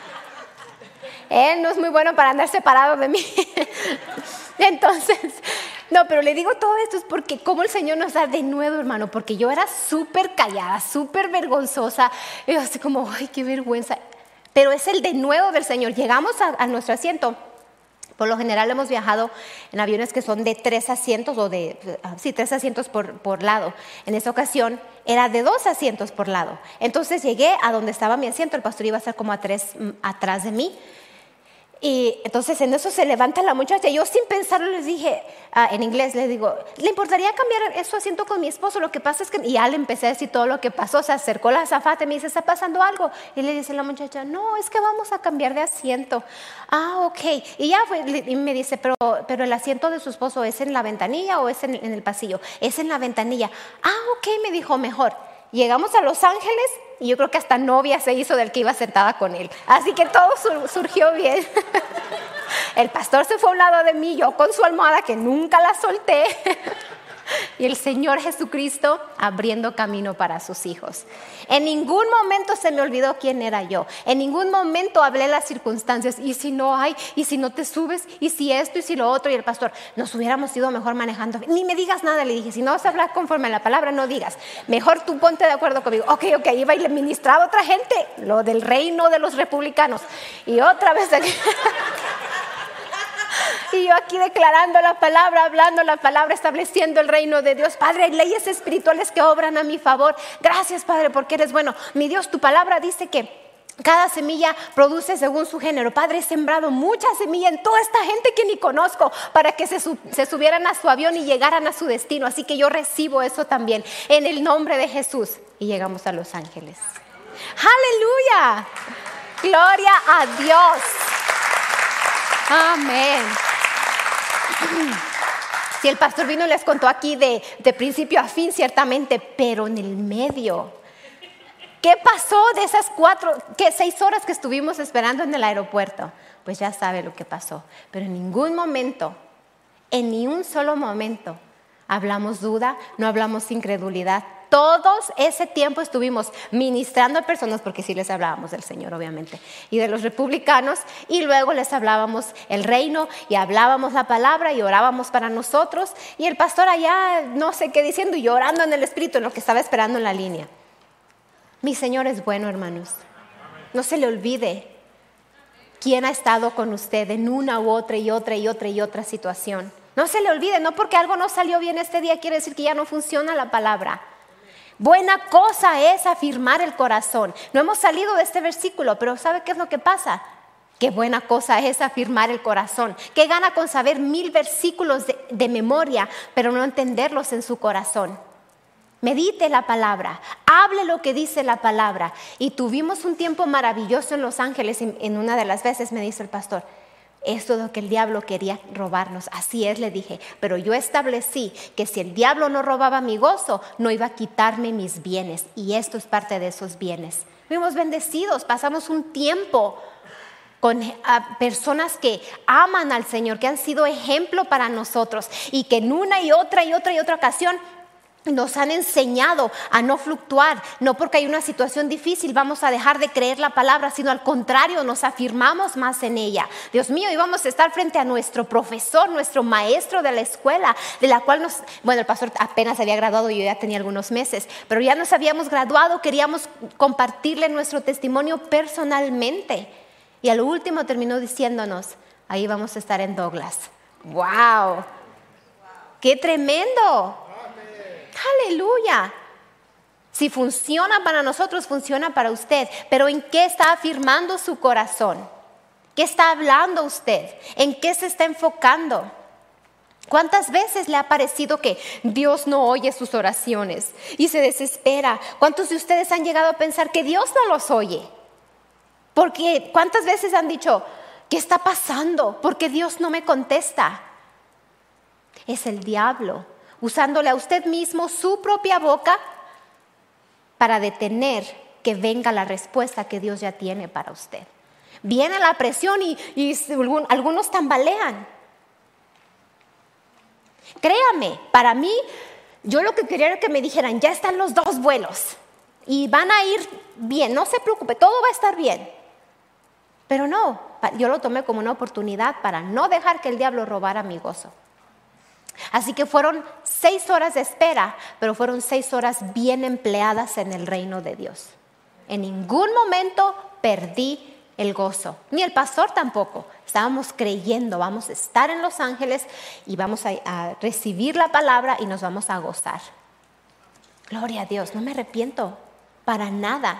él no es muy bueno para andar separado de mí. Entonces, no, pero le digo todo esto es porque como el Señor nos da de nuevo, hermano, porque yo era súper callada, súper vergonzosa, y así como, ay, qué vergüenza. Pero es el de nuevo del Señor. Llegamos a nuestro asiento. Por lo general hemos viajado en aviones que son de 3 asientos o 3 asientos por lado. En esta ocasión era de 2 asientos por lado. Entonces llegué a donde estaba mi asiento, el pastor iba a estar como a 3 atrás de mí. Y entonces en eso se levanta la muchacha. Yo sin pensarlo les dije, en inglés les digo, ¿le importaría cambiar su asiento con mi esposo? Lo que pasa es que, y ya le empecé a decir todo lo que pasó. Se acercó la azafata y me dice, ¿está pasando algo? Y le dice la muchacha, no, es que vamos a cambiar de asiento. Ok. Y ya fue, y me dice, pero el asiento de su esposo ¿es en la ventanilla o es en el pasillo? Es en la ventanilla. Ok, me dijo, mejor. Llegamos a Los Ángeles y yo creo que hasta novia se hizo del que iba sentada con él. Así que todo surgió bien. El pastor se fue a un lado de mí, yo con su almohada que nunca la solté. Y el Señor Jesucristo abriendo camino para sus hijos. En ningún momento se me olvidó quién era yo. En ningún momento hablé las circunstancias. Y si no hay, y si no te subes, y si esto, y si lo otro. Y el pastor, nos hubiéramos ido mejor manejando. Ni me digas nada, le dije. Si no vas a hablar conforme a la palabra, no digas. Mejor tú ponte de acuerdo conmigo. Ok, iba y le ministraba a otra gente lo del reino de los republicanos. Y otra vez aquí. Y yo aquí declarando la palabra, hablando la palabra, estableciendo el reino de Dios. Padre, hay leyes espirituales que obran a mi favor. Gracias, Padre, porque eres bueno. Mi Dios, tu palabra dice que cada semilla produce según su género. Padre, he sembrado mucha semilla en toda esta gente que ni conozco para que se subieran a su avión y llegaran a su destino. Así que yo recibo eso también en el nombre de Jesús. Y llegamos a Los Ángeles. ¡Aleluya! ¡Gloria a Dios! Amén. Si el pastor vino y les contó aquí de principio a fin, ciertamente, pero en el medio, ¿qué pasó de esas 6 horas que estuvimos esperando en el aeropuerto? Pues ya sabe lo que pasó. Pero en ningún momento, en ni un solo momento, hablamos duda, no hablamos incredulidad. Todos ese tiempo estuvimos ministrando a personas, porque sí les hablábamos del Señor obviamente, y de los republicanos, y luego les hablábamos el reino, y hablábamos la palabra, y orábamos para nosotros, y el pastor allá no sé qué diciendo, y llorando en el espíritu, en lo que estaba esperando en la línea. Mi Señor es bueno, hermanos. No se le olvide quién ha estado con usted en una u otra y otra y otra y otra situación. No se le olvide, no porque algo no salió bien este día quiere decir que ya no funciona la palabra. Buena cosa es afirmar el corazón. No hemos salido de este versículo, pero ¿sabe qué es lo que pasa? Qué buena cosa es afirmar el corazón. Qué gana con saber 1000 versículos de memoria, pero no entenderlos en su corazón. Medite la palabra, hable lo que dice la palabra. Y tuvimos un tiempo maravilloso en Los Ángeles. En una de las veces me dice el pastor, esto es lo que el diablo quería robarnos. Así es, le dije, pero yo establecí que si el diablo no robaba mi gozo, no iba a quitarme mis bienes. Y esto es parte de esos bienes. Fuimos bendecidos, pasamos un tiempo con personas que aman al Señor, que han sido ejemplo para nosotros y que en una y otra ocasión nos han enseñado a no fluctuar. No porque hay una situación difícil vamos a dejar de creer la palabra, sino al contrario, nos afirmamos más en ella. Dios mío, íbamos a estar frente a nuestro profesor, nuestro maestro de la escuela, de la cual el pastor apenas había graduado, yo ya tenía algunos meses, pero ya nos habíamos graduado, queríamos compartirle nuestro testimonio personalmente. Y al último terminó diciéndonos, ahí vamos a estar en Douglas. ¡Wow! ¡Qué tremendo! ¡Aleluya! Si funciona para nosotros, funciona para usted. Pero ¿en qué está afirmando su corazón? ¿Qué está hablando usted? ¿En qué se está enfocando? ¿Cuántas veces le ha parecido que Dios no oye sus oraciones y se desespera? ¿Cuántos de ustedes han llegado a pensar que Dios no los oye? Porque ¿cuántas veces han dicho, ¿qué está pasando? Porque Dios no me contesta. Es el diablo usándole a usted mismo su propia boca para detener que venga la respuesta que Dios ya tiene para usted. Viene la presión y algunos tambalean. Créame, para mí, yo lo que quería era que me dijeran, ya están los 2 vuelos y van a ir bien, no se preocupe, todo va a estar bien. Pero no, yo lo tomé como una oportunidad para no dejar que el diablo robara mi gozo. Así que fueron 6 horas de espera, pero fueron 6 horas bien empleadas en el reino de Dios. En ningún momento perdí el gozo, ni el pastor tampoco. Estábamos creyendo, vamos a estar en Los Ángeles y vamos a recibir la palabra y nos vamos a gozar. Gloria a Dios, no me arrepiento para nada.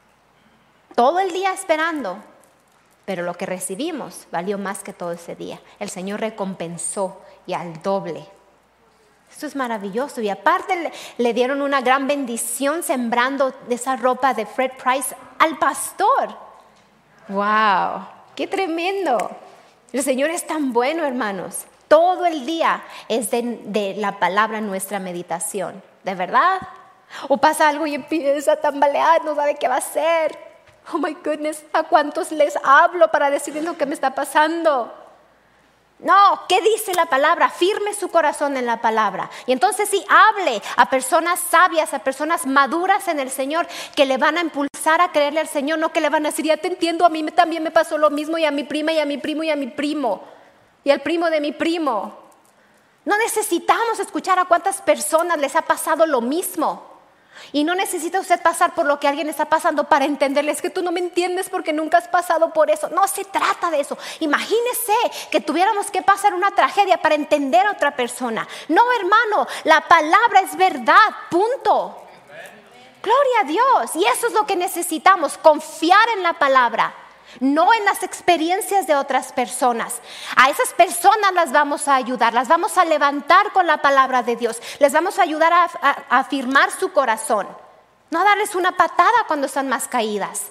Todo el día esperando, pero lo que recibimos valió más que todo ese día. El Señor recompensó y al doble. Esto es maravilloso. Y aparte le dieron una gran bendición sembrando esa ropa de Fred Price al pastor. ¡Wow! ¡Qué tremendo! El Señor es tan bueno, hermanos. Todo el día es de la palabra nuestra meditación. ¿De verdad? O pasa algo y empieza a tambalear, no sabe qué va a hacer. Oh my goodness, ¿a cuántos les hablo para decirles lo que me está pasando? No, ¿qué dice la palabra? Firme su corazón en la palabra. Y entonces sí, hable a personas sabias, a personas maduras en el Señor, que le van a impulsar a creerle al Señor, no que le van a decir, ya te entiendo, a mí también me pasó lo mismo, y a mi prima, y a mi primo, y a mi primo, y al primo de mi primo. No necesitamos escuchar a cuántas personas les ha pasado lo mismo. Y no necesita usted pasar por lo que alguien está pasando para entenderle. Es que tú no me entiendes porque nunca has pasado por eso. No se trata de eso. Imagínese que tuviéramos que pasar una tragedia para entender a otra persona. No, hermano, la palabra es verdad, punto. Gloria a Dios. Y eso es lo que necesitamos, confiar en la palabra, no en las experiencias de otras personas. A esas personas las vamos a ayudar, las vamos a levantar con la palabra de Dios, les vamos a ayudar a afirmar su corazón, no a darles una patada cuando están más caídas.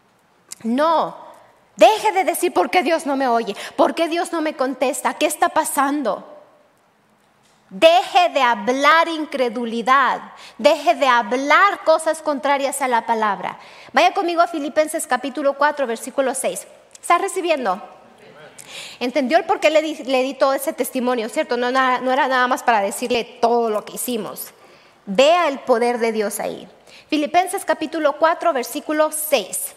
No, deje de decir por qué Dios no me oye, por qué Dios no me contesta, qué está pasando. Deje de hablar incredulidad, deje de hablar cosas contrarias a la palabra. Vaya conmigo a Filipenses capítulo 4, versículo 6. ¿Está recibiendo? ¿Entendió el por qué le di todo ese testimonio, cierto? No era nada más para decirle todo lo que hicimos. Vea el poder de Dios ahí. Filipenses capítulo 4, versículo 6.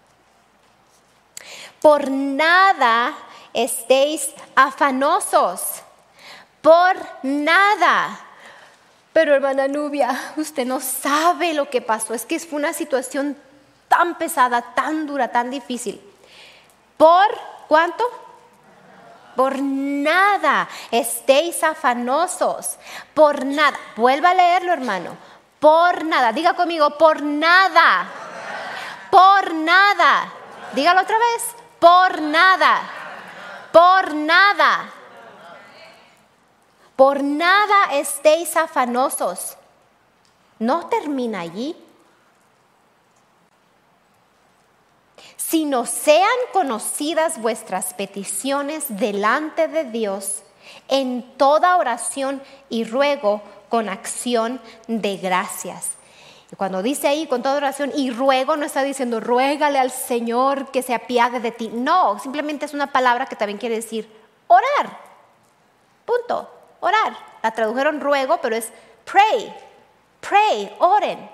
Por nada estéis afanosos. Por nada. Pero hermana Nubia, usted no sabe lo que pasó. Es que fue una situación tan pesada, tan dura, tan difícil. ¿Por cuánto? Por nada estéis afanosos. Por nada. Vuelva a leerlo, hermano. Por nada. Diga conmigo, por nada. Por nada. Dígalo otra vez. Por nada. Por nada. Por nada estéis afanosos. No termina allí. Sino sean conocidas vuestras peticiones delante de Dios en toda oración y ruego con acción de gracias. Y cuando dice ahí con toda oración y ruego, no está diciendo ruégale al Señor que se apiade de ti. No, simplemente es una palabra que también quiere decir orar. Punto. Orar. La tradujeron ruego, pero es pray. Pray, oren.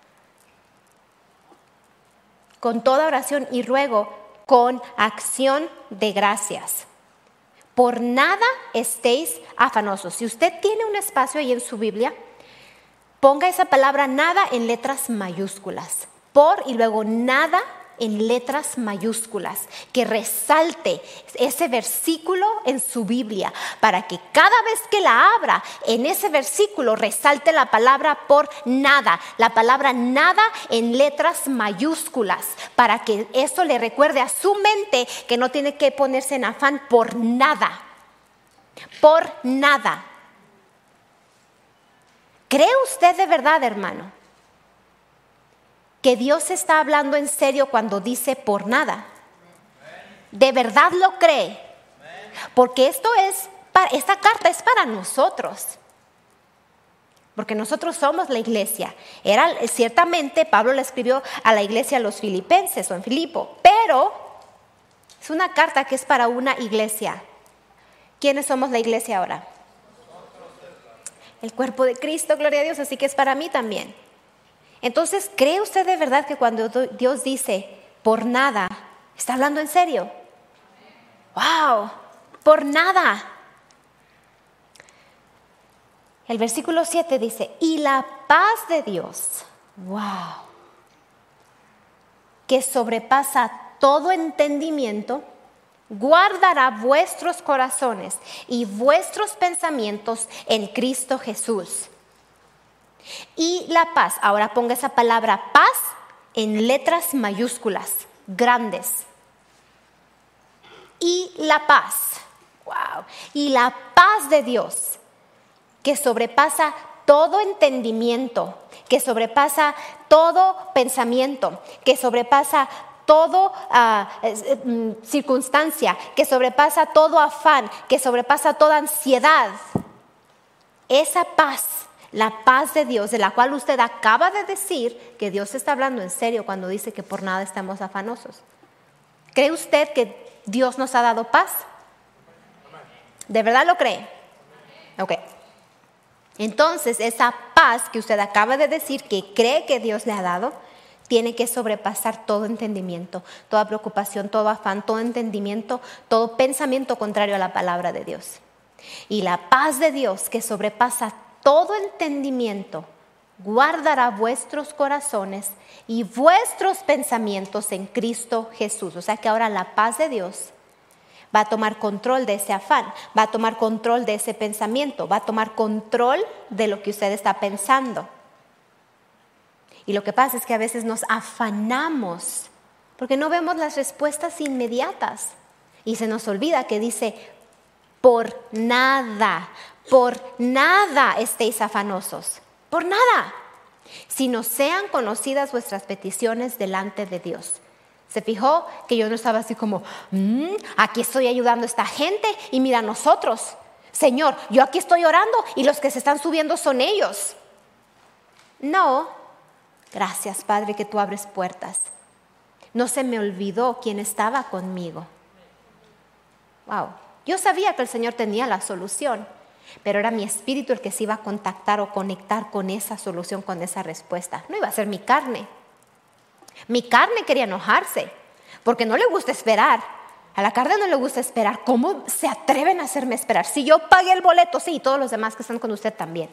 Con toda oración y ruego, con acción de gracias. Por nada estéis afanosos. Si usted tiene un espacio ahí en su Biblia, ponga esa palabra nada en letras mayúsculas. Por y luego nada en letras mayúsculas, que resalte ese versículo en su Biblia, para que cada vez que la abra, en ese versículo resalte la palabra por nada, la palabra nada en letras mayúsculas, para que eso le recuerde a su mente que no tiene que ponerse en afán por nada. Por nada. ¿Cree usted de verdad, hermano, que Dios está hablando en serio cuando dice por nada? ¿De verdad lo cree? Porque esta carta es para nosotros. Porque nosotros somos la iglesia. Ciertamente Pablo le escribió a la iglesia a los filipenses o en Filipo, pero Es una carta que es para una iglesia. ¿Quiénes somos la iglesia ahora? El cuerpo de Cristo, gloria a Dios, así que es para mí también. Entonces, ¿cree usted de verdad que cuando Dios dice por nada, está hablando en serio? ¡Wow! Por nada. El versículo 7 dice, y la paz de Dios, ¡wow!, que sobrepasa todo entendimiento, guardará vuestros corazones y vuestros pensamientos en Cristo Jesús. Y la paz, ahora ponga esa palabra paz en letras mayúsculas, grandes. Y la paz, wow, y la paz de Dios, que sobrepasa todo entendimiento, que sobrepasa todo pensamiento, que sobrepasa todo circunstancia, que sobrepasa todo afán, que sobrepasa toda ansiedad. Esa paz, la paz de Dios, de la cual usted acaba de decir que Dios está hablando en serio cuando dice que por nada estamos afanosos. ¿Cree usted que Dios nos ha dado paz? ¿De verdad lo cree? Ok. Entonces, esa paz que usted acaba de decir que cree que Dios le ha dado, tiene que sobrepasar todo entendimiento, toda preocupación, todo afán, todo entendimiento, todo pensamiento contrario a la palabra de Dios. Y la paz de Dios que sobrepasa todo entendimiento, guardará vuestros corazones y vuestros pensamientos en Cristo Jesús. O sea que ahora la paz de Dios va a tomar control de ese afán, va a tomar control de ese pensamiento, va a tomar control de lo que usted está pensando. Y lo que pasa es que a veces nos afanamos porque no vemos las respuestas inmediatas y se nos olvida que dice, por nada estéis afanosos, por nada, sino sean conocidas vuestras peticiones delante de Dios. ¿Se fijó que yo no estaba así como, aquí estoy ayudando a esta gente y mira nosotros? Señor, yo aquí estoy orando y los que se están subiendo son ellos. No, gracias Padre que tú abres puertas. No se me olvidó quién estaba conmigo. Wow, yo sabía que el Señor tenía la solución, pero era mi espíritu el que se iba a contactar o conectar con esa solución, con esa respuesta. No iba a ser mi carne. Mi carne quería enojarse, porque no le gusta esperar. A la carne no le gusta esperar. ¿Cómo se atreven a hacerme esperar? Si yo pagué el boleto, sí, y todos los demás que están con usted también.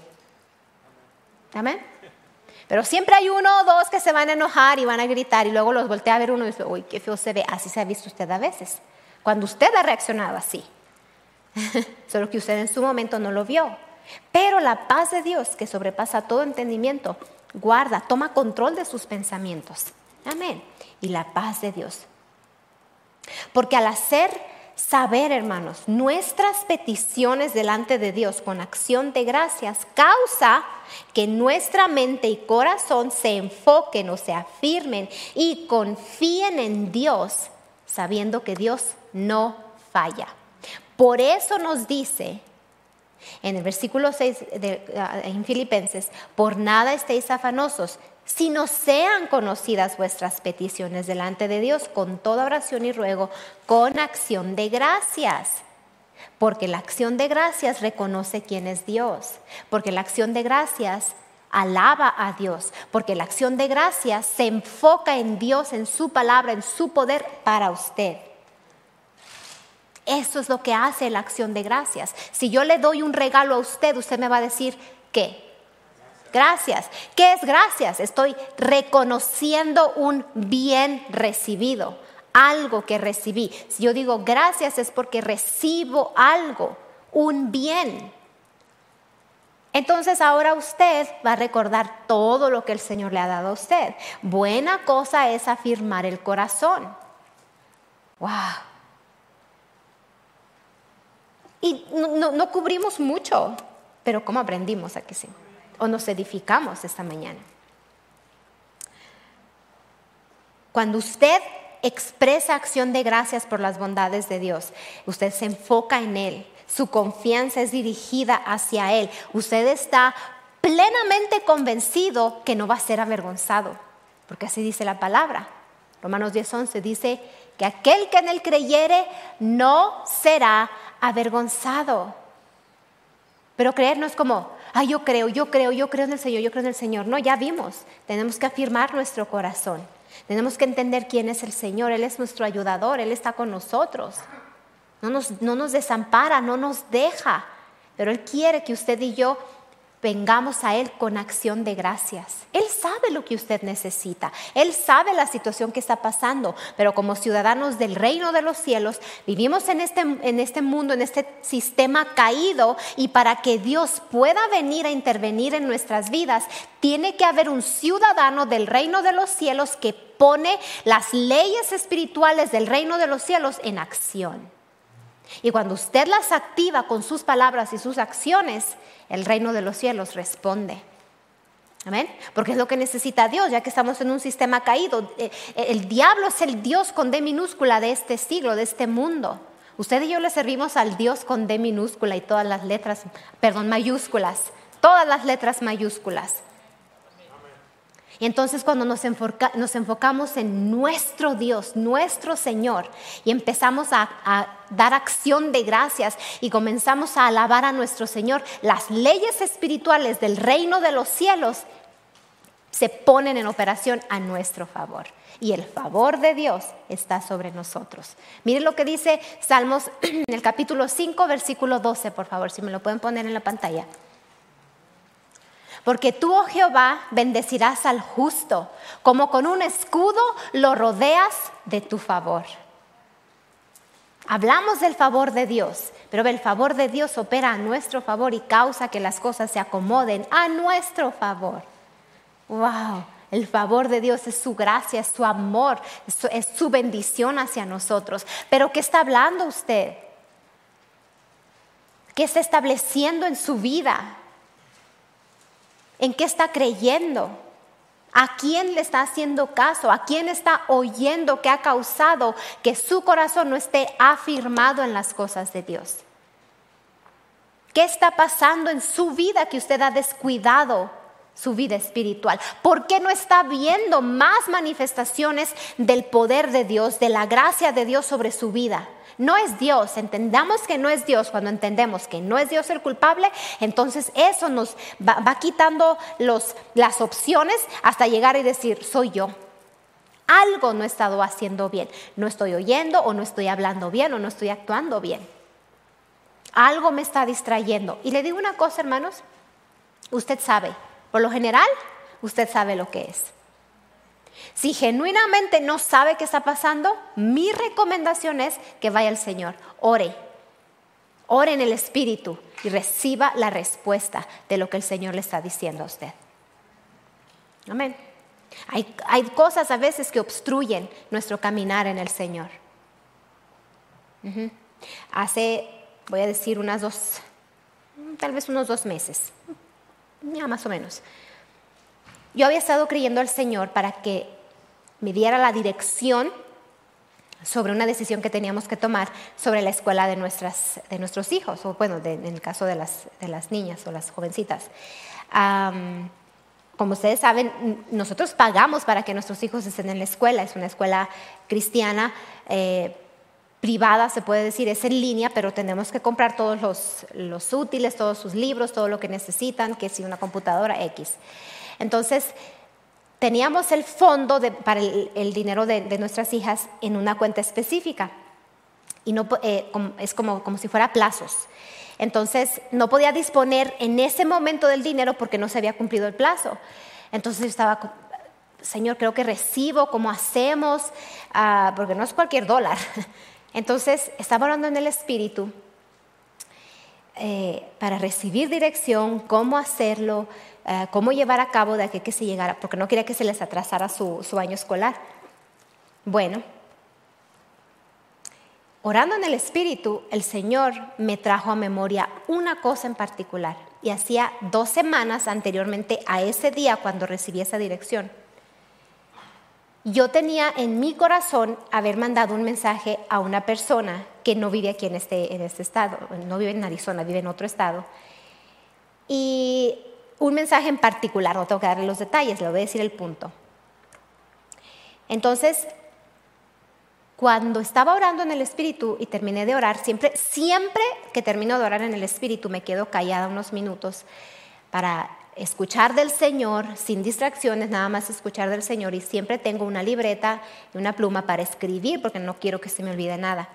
Amén. Pero siempre hay uno o dos que se van a enojar y van a gritar y luego los voltea a ver uno y dice, uy, qué feo se ve. Así se ha visto usted a veces, cuando usted ha reaccionado así. Solo que usted en su momento no lo vio. Pero la paz de Dios, que sobrepasa todo entendimiento, guarda, toma control de sus pensamientos. Amén. Y la paz de Dios. Porque al hacer saber, hermanos, nuestras peticiones delante de Dios con acción de gracias, causa que nuestra mente y corazón se enfoquen o se afirmen y confíen en Dios, sabiendo que Dios no falla. Por eso nos dice en el versículo 6 en Filipenses, por nada estéis afanosos, sino sean conocidas vuestras peticiones delante de Dios con toda oración y ruego, con acción de gracias. Porque la acción de gracias reconoce quién es Dios. Porque la acción de gracias alaba a Dios. Porque la acción de gracias se enfoca en Dios, en su palabra, en su poder para usted. Eso es lo que hace la acción de gracias. Si yo le doy un regalo a usted, usted me va a decir, ¿qué? Gracias. ¿Qué es gracias? Estoy reconociendo un bien recibido, algo que recibí. Si yo digo gracias es porque recibo algo, un bien. Entonces ahora usted va a recordar todo lo que el Señor le ha dado a usted. Buena cosa es afirmar el corazón. ¡Wow! Y no cubrimos mucho, pero ¿cómo aprendimos aquí sí? O nos edificamos esta mañana. Cuando usted expresa acción de gracias por las bondades de Dios, usted se enfoca en Él, su confianza es dirigida hacia Él, usted está plenamente convencido que no va a ser avergonzado, porque así dice la palabra. Romanos 10:11 dice que aquel que en él creyere no será avergonzado. Pero creer no es como, yo creo en el Señor, yo creo en el Señor. No, ya vimos, tenemos que afirmar nuestro corazón. Tenemos que entender quién es el Señor. Él es nuestro ayudador, Él está con nosotros. No nos desampara, no nos deja. Pero Él quiere que usted y yo vengamos a Él con acción de gracias. Él sabe lo que usted necesita. Él sabe la situación que está pasando. Pero como ciudadanos del reino de los cielos, vivimos en este mundo, en este sistema caído. Y para que Dios pueda venir a intervenir en nuestras vidas, tiene que haber un ciudadano del reino de los cielos que pone las leyes espirituales del reino de los cielos en acción. Y cuando usted las activa con sus palabras y sus acciones, el reino de los cielos responde. Amén. Porque es lo que necesita Dios, ya que estamos en un sistema caído. El diablo es el Dios con D minúscula de este siglo, de este mundo. Usted y yo le servimos al Dios con D minúscula y todas las letras, mayúsculas. Todas las letras mayúsculas. Y entonces cuando nos enfocamos en nuestro Dios, nuestro Señor, y empezamos a dar acción de gracias y comenzamos a alabar a nuestro Señor, las leyes espirituales del reino de los cielos se ponen en operación a nuestro favor. Y el favor de Dios está sobre nosotros. Miren lo que dice Salmos en el capítulo 5, versículo 12, por favor, si me lo pueden poner en la pantalla. Porque tú, oh Jehová, bendecirás al justo, como con un escudo lo rodeas de tu favor. Hablamos del favor de Dios, pero el favor de Dios opera a nuestro favor y causa que las cosas se acomoden a nuestro favor. ¡Wow! El favor de Dios es su gracia, es su amor, es su bendición hacia nosotros. ¿Pero qué está hablando usted? ¿Qué está estableciendo en su vida? ¿En qué está creyendo? ¿A quién le está haciendo caso? ¿A quién está oyendo que ha causado que su corazón no esté afirmado en las cosas de Dios? ¿Qué está pasando en su vida que usted ha descuidado su vida espiritual? ¿Por qué no está viendo más manifestaciones del poder de Dios, de la gracia de Dios sobre su vida? No es Dios, entendamos que no es Dios. Cuando entendemos que no es Dios el culpable, entonces eso nos va quitando las opciones hasta llegar y decir, soy yo. Algo no he estado haciendo bien, no estoy oyendo o no estoy hablando bien o no estoy actuando bien. Algo me está distrayendo. Y le digo una cosa, hermanos, usted sabe, por lo general, usted sabe lo que es. Si genuinamente no sabe qué está pasando, mi recomendación es que vaya al Señor, ore en el Espíritu y reciba la respuesta de lo que el Señor le está diciendo a usted. Amén. Hay cosas a veces que obstruyen nuestro caminar en el Señor. Hace, voy a decir tal vez unos 2 meses, ya más o menos. Yo había estado creyendo al Señor para que me diera la dirección sobre una decisión que teníamos que tomar sobre la escuela de nuestros hijos, o bueno, en el caso de las niñas o las jovencitas. Como ustedes saben, nosotros pagamos para que nuestros hijos estén en la escuela. Es una escuela cristiana, privada, se puede decir, es en línea, pero tenemos que comprar todos los útiles, todos sus libros, todo lo que necesitan, que si una computadora X. Entonces, teníamos el fondo para el dinero de nuestras hijas en una cuenta específica. Y no, es como si fuera plazos. Entonces, no podía disponer en ese momento del dinero porque no se había cumplido el plazo. Entonces, estaba, Señor, creo que recibo, ¿cómo hacemos? Porque no es cualquier dólar. Entonces, estaba orando en el Espíritu para recibir dirección, cómo hacerlo, cómo llevar a cabo de aquí que se llegara, porque no quería que se les atrasara su año escolar. Bueno, orando en el Espíritu, el Señor me trajo a memoria una cosa en particular. Y hacía 2 semanas anteriormente a ese día cuando recibí esa dirección, yo tenía en mi corazón haber mandado un mensaje a una persona que no vive aquí en este estado, no vive en Arizona, vive en otro estado. Y un mensaje en particular, no tengo que darle los detalles, le voy a decir el punto. Entonces, cuando estaba orando en el Espíritu y terminé de orar, siempre que termino de orar en el Espíritu me quedo callada unos minutos para escuchar del Señor, sin distracciones, nada más escuchar del Señor, y siempre tengo una libreta y una pluma para escribir porque no quiero que se me olvide nada.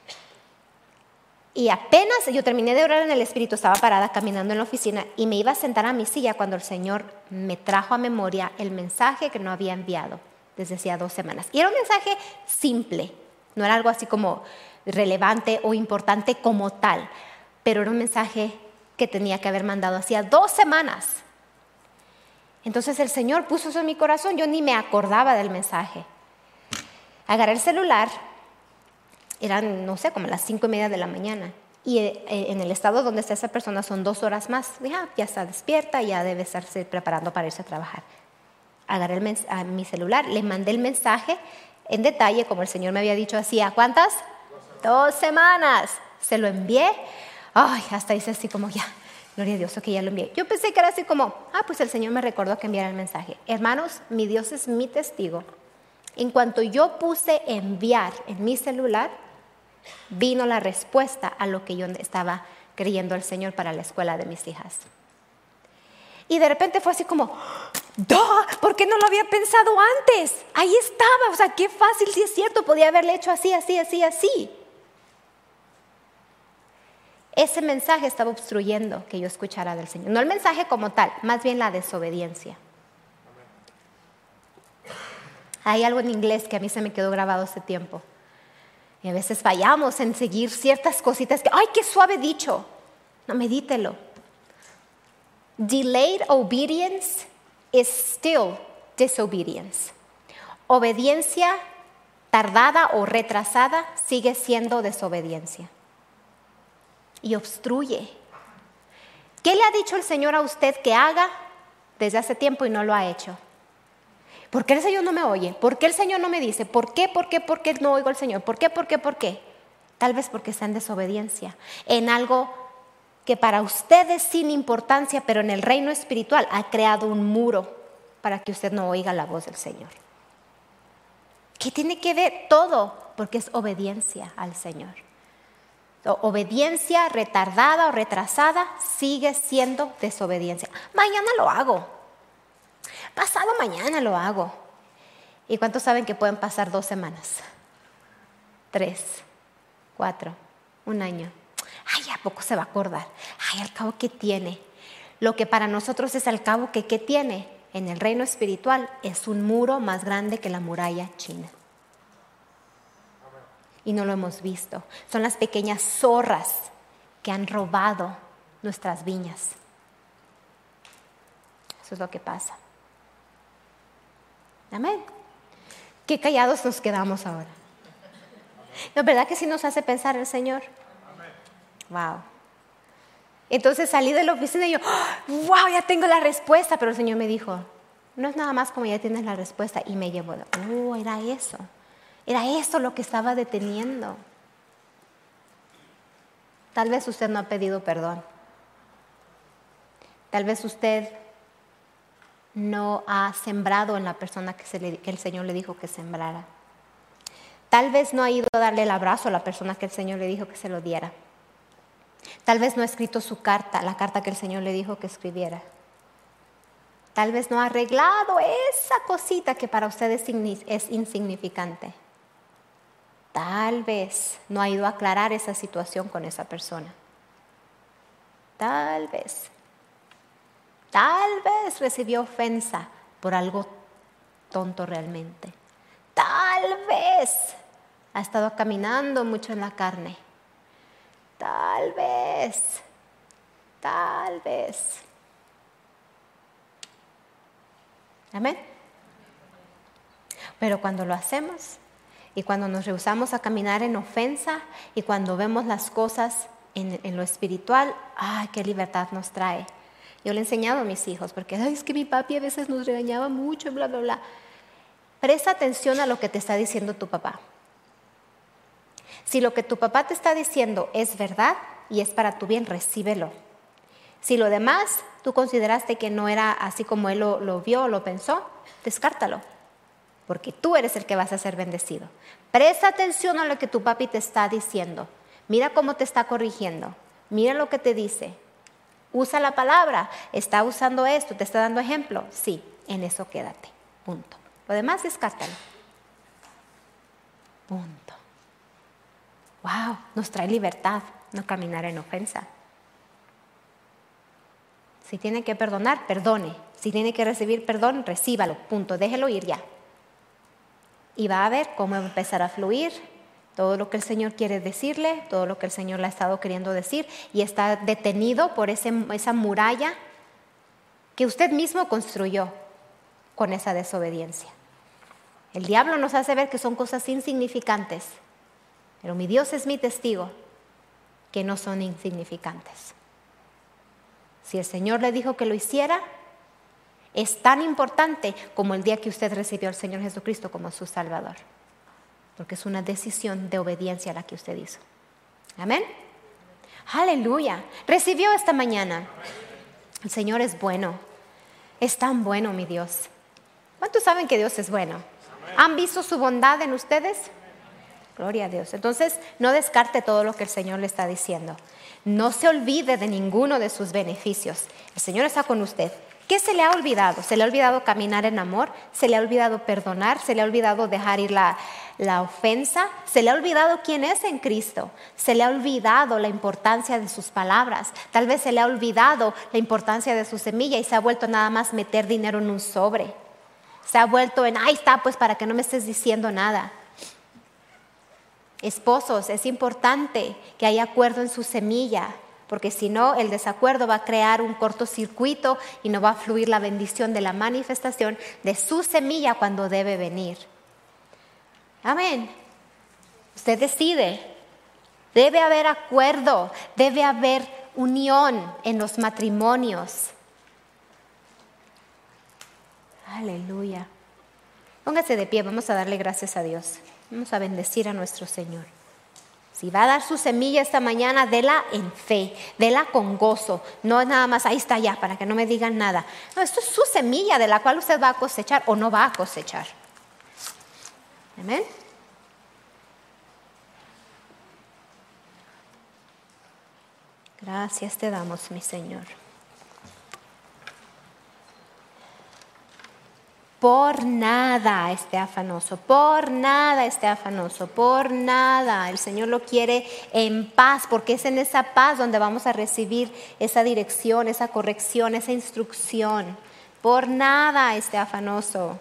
Y apenas yo terminé de orar en el Espíritu, estaba parada caminando en la oficina y me iba a sentar a mi silla cuando el Señor me trajo a memoria el mensaje que no había enviado desde hacía 2 semanas. Y era un mensaje simple, no era algo así como relevante o importante como tal, pero era un mensaje que tenía que haber mandado hacía 2 semanas. Entonces el Señor puso eso en mi corazón, yo ni me acordaba del mensaje. Agarré el celular, eran, no sé, como las 5:30 de la mañana. Y en el estado donde está esa persona son 2 horas más. Dije, ya está despierta, ya debe estarse preparando para irse a trabajar. Agarré mi celular, le mandé el mensaje en detalle, como el Señor me había dicho hacía, ¿cuántas? 2 semanas. Se lo envié. Ay, hasta hice así como ya, gloria a Dios, que ya lo envié. Yo pensé que era así como, pues el Señor me recordó que enviara el mensaje. Hermanos, mi Dios es mi testigo. En cuanto yo puse enviar en mi celular, vino la respuesta a lo que yo estaba creyendo al Señor para la escuela de mis hijas. Y de repente fue así como, ¿por qué no lo había pensado antes? Ahí estaba, o sea, qué fácil, sí es cierto, podía haberle hecho así, así, así, así. Ese mensaje estaba obstruyendo que yo escuchara del Señor. No el mensaje como tal, más bien la desobediencia. Hay algo en inglés que a mí se me quedó grabado hace tiempo. Y a veces fallamos en seguir ciertas cositas que, ¡ay, qué suave dicho! No, medítelo. Delayed obedience is still disobedience. Obediencia tardada o retrasada sigue siendo desobediencia. Y obstruye. ¿Qué le ha dicho el Señor a usted que haga desde hace tiempo y no lo ha hecho? ¿Por qué el Señor no me oye? ¿Por qué el Señor no me dice? ¿Por qué no oigo al Señor? ¿Por qué? Tal vez porque está en desobediencia, en algo que para usted es sin importancia, pero en el reino espiritual ha creado un muro para que usted no oiga la voz del Señor. ¿Qué tiene que ver? Todo, porque es obediencia al Señor. Obediencia retardada o retrasada sigue siendo desobediencia. Mañana lo hago. Pasado mañana lo hago. ¿Y cuántos saben que pueden pasar 2 semanas? 3, 4, 1 año. Ay, ¿a poco se va a acordar? Ay, al cabo, ¿qué tiene? Lo que para nosotros es al cabo que ¿qué tiene? En el reino espiritual es un muro más grande que la muralla china. Y no lo hemos visto. Son las pequeñas zorras que han robado nuestras viñas. Eso es lo que pasa. Amén. Qué callados nos quedamos ahora. ¿No es verdad que sí nos hace pensar el Señor? Wow. Entonces salí de la oficina y yo, wow, ya tengo la respuesta. Pero el Señor me dijo, no es nada más como ya tienes la respuesta. Y me llevó, era eso. Era eso lo que estaba deteniendo. Tal vez usted no ha pedido perdón. Tal vez usted no ha sembrado en la persona que el Señor le dijo que sembrara. Tal vez no ha ido a darle el abrazo a la persona que el Señor le dijo que se lo diera. Tal vez no ha escrito su carta, la carta que el Señor le dijo que escribiera. Tal vez no ha arreglado esa cosita que para usted es insignificante. Tal vez no ha ido a aclarar esa situación con esa persona. Tal vez recibió ofensa por algo tonto realmente. Tal vez ha estado caminando mucho en la carne. Tal vez. Amén. Pero cuando lo hacemos y cuando nos rehusamos a caminar en ofensa y cuando vemos las cosas en lo espiritual, ¡ay, qué libertad nos trae! Yo le he enseñado a mis hijos, porque es que mi papi a veces nos regañaba mucho, bla, bla, bla. Presta atención a lo que te está diciendo tu papá. Si lo que tu papá te está diciendo es verdad y es para tu bien, recíbelo. Si lo demás tú consideraste que no era así como él lo vio o lo pensó, descártalo. porque tú eres el que vas a ser bendecido. Presta atención a lo que tu papi te está diciendo. Mira cómo te está corrigiendo. Mira lo que te dice. Usa la palabra. Está usando esto, te está dando ejemplo. Sí, en eso quédate. Punto. Lo demás descártalo. Punto. Wow, nos trae libertad no caminar en ofensa. Si tiene que perdonar, perdone. Si tiene que recibir perdón, recíbalo. Punto. Déjelo ir ya. Y va a ver cómo empezar a fluir todo lo que el Señor quiere decirle, todo lo que el Señor le ha estado queriendo decir, y está detenido por esa muralla que usted mismo construyó con esa desobediencia. El diablo nos hace ver que son cosas insignificantes, pero mi Dios es mi testigo que no son insignificantes. Si el Señor le dijo que lo hiciera, es tan importante como el día que usted recibió al Señor Jesucristo como su Salvador, porque es una decisión de obediencia la que usted hizo. Amén. Aleluya. Recibió esta mañana. El Señor es bueno. Es tan bueno, mi Dios. ¿Cuántos saben que Dios es bueno? ¿Han visto su bondad en ustedes? Gloria a Dios. Entonces, no descarte todo lo que el Señor le está diciendo. No se olvide de ninguno de sus beneficios. El Señor está con usted. ¿Qué se le ha olvidado? ¿Se le ha olvidado caminar en amor? ¿Se le ha olvidado perdonar? ¿Se le ha olvidado dejar ir la ofensa? ¿Se le ha olvidado quién es en Cristo? ¿Se le ha olvidado la importancia de sus palabras? Tal vez se le ha olvidado la importancia de su semilla y se ha vuelto nada más meter dinero en un sobre. Se ha vuelto en, ahí está, pues para que no me estés diciendo nada. Esposos, es importante que haya acuerdo en su semilla, porque si no, el desacuerdo va a crear un cortocircuito y no va a fluir la bendición de la manifestación de su semilla cuando debe venir. Amén. Usted decide. Debe haber acuerdo, debe haber unión en los matrimonios. Aleluya. Póngase de pie, vamos a darle gracias a Dios. Vamos a bendecir a nuestro Señor. Si va a dar su semilla esta mañana, déla en fe, déla con gozo. No es nada más, ahí está ya, para que no me digan nada. No, esto es su semilla de la cual usted va a cosechar o no va a cosechar. Amén. Gracias te damos, mi Señor. Por nada esté afanoso, por nada esté afanoso, por nada. El Señor lo quiere en paz, porque es en esa paz donde vamos a recibir esa dirección, esa corrección, esa instrucción. Por nada esté afanoso.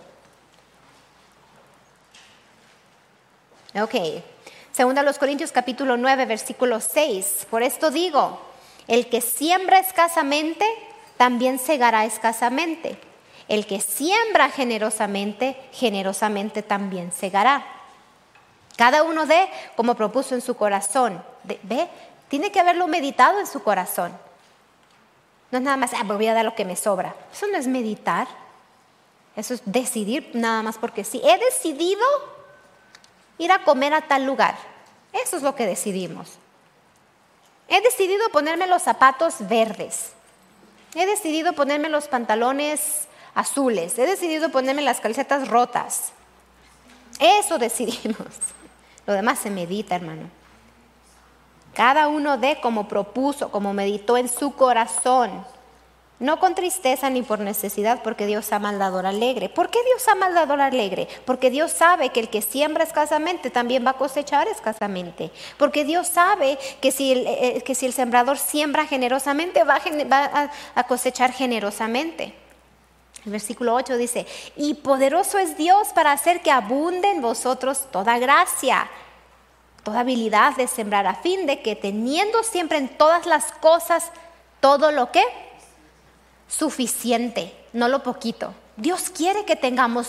Ok, 2 Corintios capítulo 9, versículo 6. Por esto digo, el que siembra escasamente, también segará escasamente. El que siembra generosamente, generosamente también segará. Cada uno dé como propuso en su corazón. ¿Ve? Tiene que haberlo meditado en su corazón. No es nada más, voy a dar lo que me sobra. Eso no es meditar. Eso es decidir nada más porque sí. He decidido ir a comer a tal lugar. Eso es lo que decidimos. He decidido ponerme los zapatos verdes. He decidido ponerme los pantalones azules. He decidido ponerme las calcetas rotas. Eso decidimos. Lo demás se medita, hermano. Cada uno dé como propuso, como meditó en su corazón. No con tristeza ni por necesidad, porque Dios ama al dador alegre. ¿Por qué Dios ama al dador alegre? Porque Dios sabe que el que siembra escasamente también va a cosechar escasamente. Porque Dios sabe que si el sembrador siembra generosamente, va a cosechar generosamente. El versículo 8 dice, y poderoso es Dios para hacer que abunde en vosotros toda gracia, toda habilidad de sembrar, a fin de que teniendo siempre en todas las cosas todo lo que suficiente, no lo poquito. Dios quiere que tengamos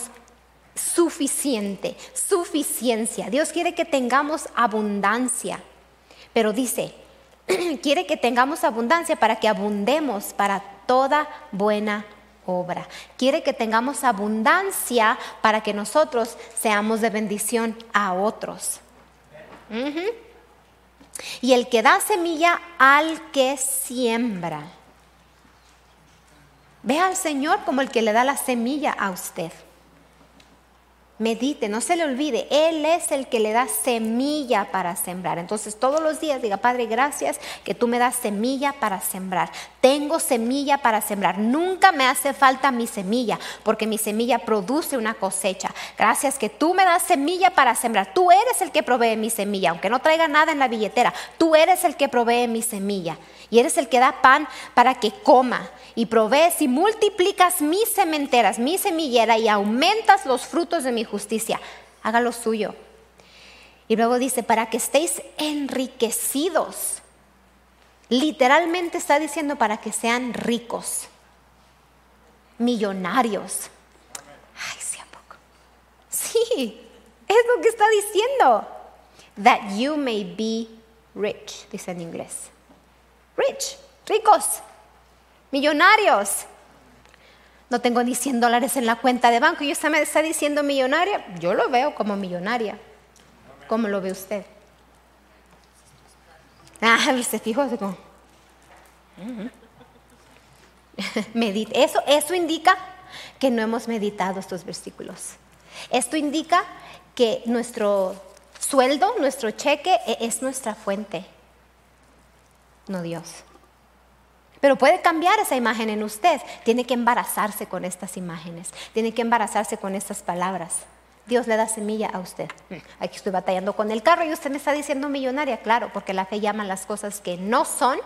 suficiencia. Dios quiere que tengamos abundancia. Pero dice, quiere que tengamos abundancia para que abundemos para toda buena obra. Quiere que tengamos abundancia para que nosotros seamos de bendición a otros. Y el que da semilla al que siembra. Ve al Señor como el que le da la semilla a usted. Medite, no se le olvide, Él es el que le da semilla para sembrar. Entonces todos los días diga: Padre, gracias que tú me das semilla para sembrar. Tengo semilla para sembrar. Nunca me hace falta mi semilla, porque mi semilla produce una cosecha. Gracias que tú me das semilla para sembrar. Tú eres el que provee mi semilla, aunque no traiga nada en la billetera. Tú eres el que provee mi semilla. Y eres el que da pan para que coma. Y provees y multiplicas mis sementeras, mi semillera, y aumentas los frutos de mi justicia. Haga lo suyo. Y luego dice: para que estéis enriquecidos. Literalmente está diciendo para que sean ricos, millonarios. Ay, ¿sí a poco? Sí, es lo que está diciendo. That you may be rich, dice en inglés. Rich, ricos, millonarios. No tengo ni $100 en la cuenta de banco y usted me está diciendo millonaria. Yo lo veo como millonaria. ¿Cómo lo ve usted? Se fijó así como. Medite. Eso indica que no hemos meditado estos versículos. Esto indica que nuestro sueldo, nuestro cheque es nuestra fuente, no Dios. Pero puede cambiar esa imagen en usted. Tiene que embarazarse con estas imágenes. Tiene que embarazarse con estas palabras. Dios le da semilla a usted. Aquí estoy batallando con el carro y usted me está diciendo millonaria. Claro, porque la fe llama las cosas que no son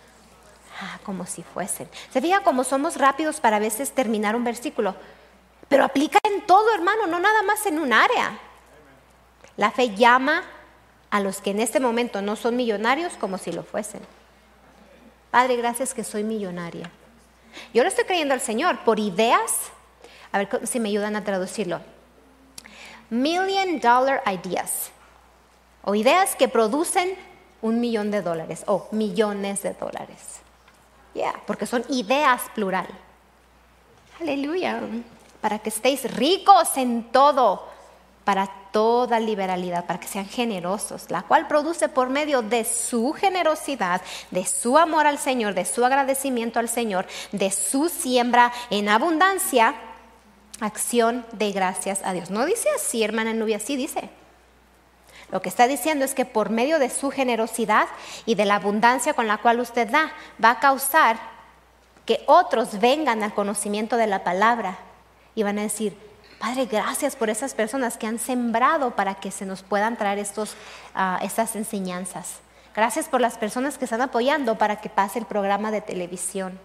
como si fuesen. ¿Se fija cómo somos rápidos para a veces terminar un versículo? Pero aplica en todo, hermano, no nada más en un área. La fe llama a los que en este momento no son millonarios como si lo fuesen. Padre, gracias que soy millonaria. Yo le estoy creyendo al Señor por ideas. A ver si me ayudan a traducirlo. $1 million ideas. O ideas que producen $1 millón o millones de dólares. Porque son ideas plural. Aleluya. Para que estéis ricos en todo, para toda liberalidad, para que sean generosos, la cual produce por medio de su generosidad, de su amor al Señor, de su agradecimiento al Señor, de su siembra en abundancia, acción de gracias a Dios. No dice así, hermana Nubia, sí dice. Lo que está diciendo es que por medio de su generosidad y de la abundancia con la cual usted da, va a causar que otros vengan al conocimiento de la palabra y van a decir: Padre, gracias por esas personas que han sembrado para que se nos puedan traer estas enseñanzas. Gracias por las personas que están apoyando para que pase el programa de televisión,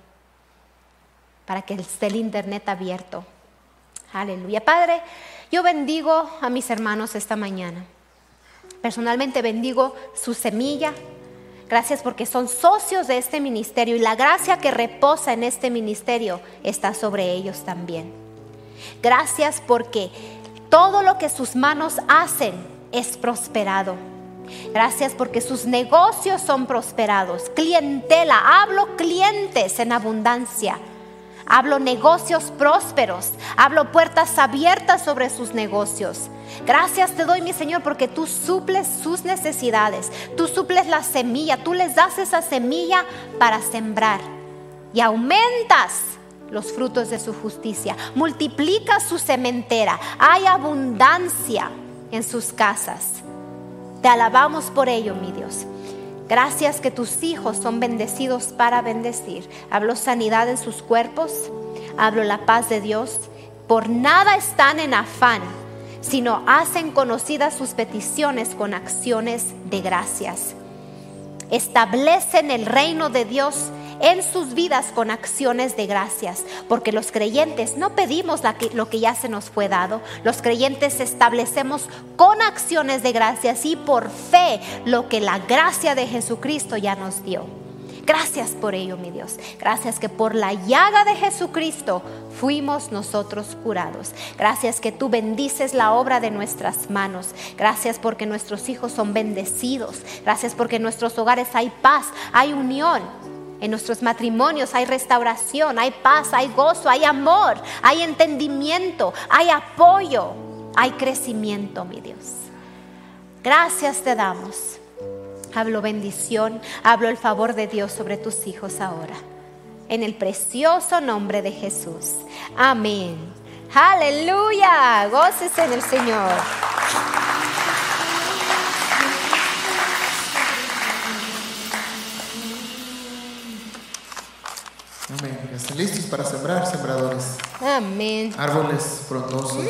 para que esté el internet abierto. Aleluya. Padre, yo bendigo a mis hermanos esta mañana. Personalmente bendigo su semilla. Gracias porque son socios de este ministerio y la gracia que reposa en este ministerio está sobre ellos también. Gracias porque todo lo que sus manos hacen es prosperado. Gracias porque sus negocios son prosperados. Clientela, hablo clientes en abundancia. Hablo negocios prósperos. Hablo puertas abiertas sobre sus negocios. Gracias te doy, mi Señor, porque tú suples sus necesidades. Tú suples la semilla. Tú les das esa semilla para sembrar. Y aumentas los frutos de su justicia. Multiplica su sementera. Hay abundancia en sus casas. Te alabamos por ello, mi Dios. Gracias que tus hijos son bendecidos para bendecir. Hablo sanidad en sus cuerpos. Hablo la paz de Dios. Por nada están en afán, sino hacen conocidas sus peticiones con acciones de gracias. Establecen el reino de Dios en sus vidas con acciones de gracias, porque los creyentes no pedimos lo que ya se nos fue dado. Los creyentes establecemos con acciones de gracias y por fe lo que la gracia de Jesucristo ya nos dio. Gracias por ello, mi Dios. Gracias que por la llaga de Jesucristo fuimos nosotros curados. Gracias que tú bendices la obra de nuestras manos. Gracias porque nuestros hijos son bendecidos. Gracias porque en nuestros hogares hay paz, hay unión. En nuestros matrimonios hay restauración, hay paz, hay gozo, hay amor, hay entendimiento, hay apoyo, hay crecimiento, mi Dios. Gracias te damos. Hablo bendición, hablo el favor de Dios sobre tus hijos ahora. En el precioso nombre de Jesús. Amén. Aleluya, gócese en el Señor. Amén. ¿Están listos para sembrar, sembradores? Amén. Árboles frondosos.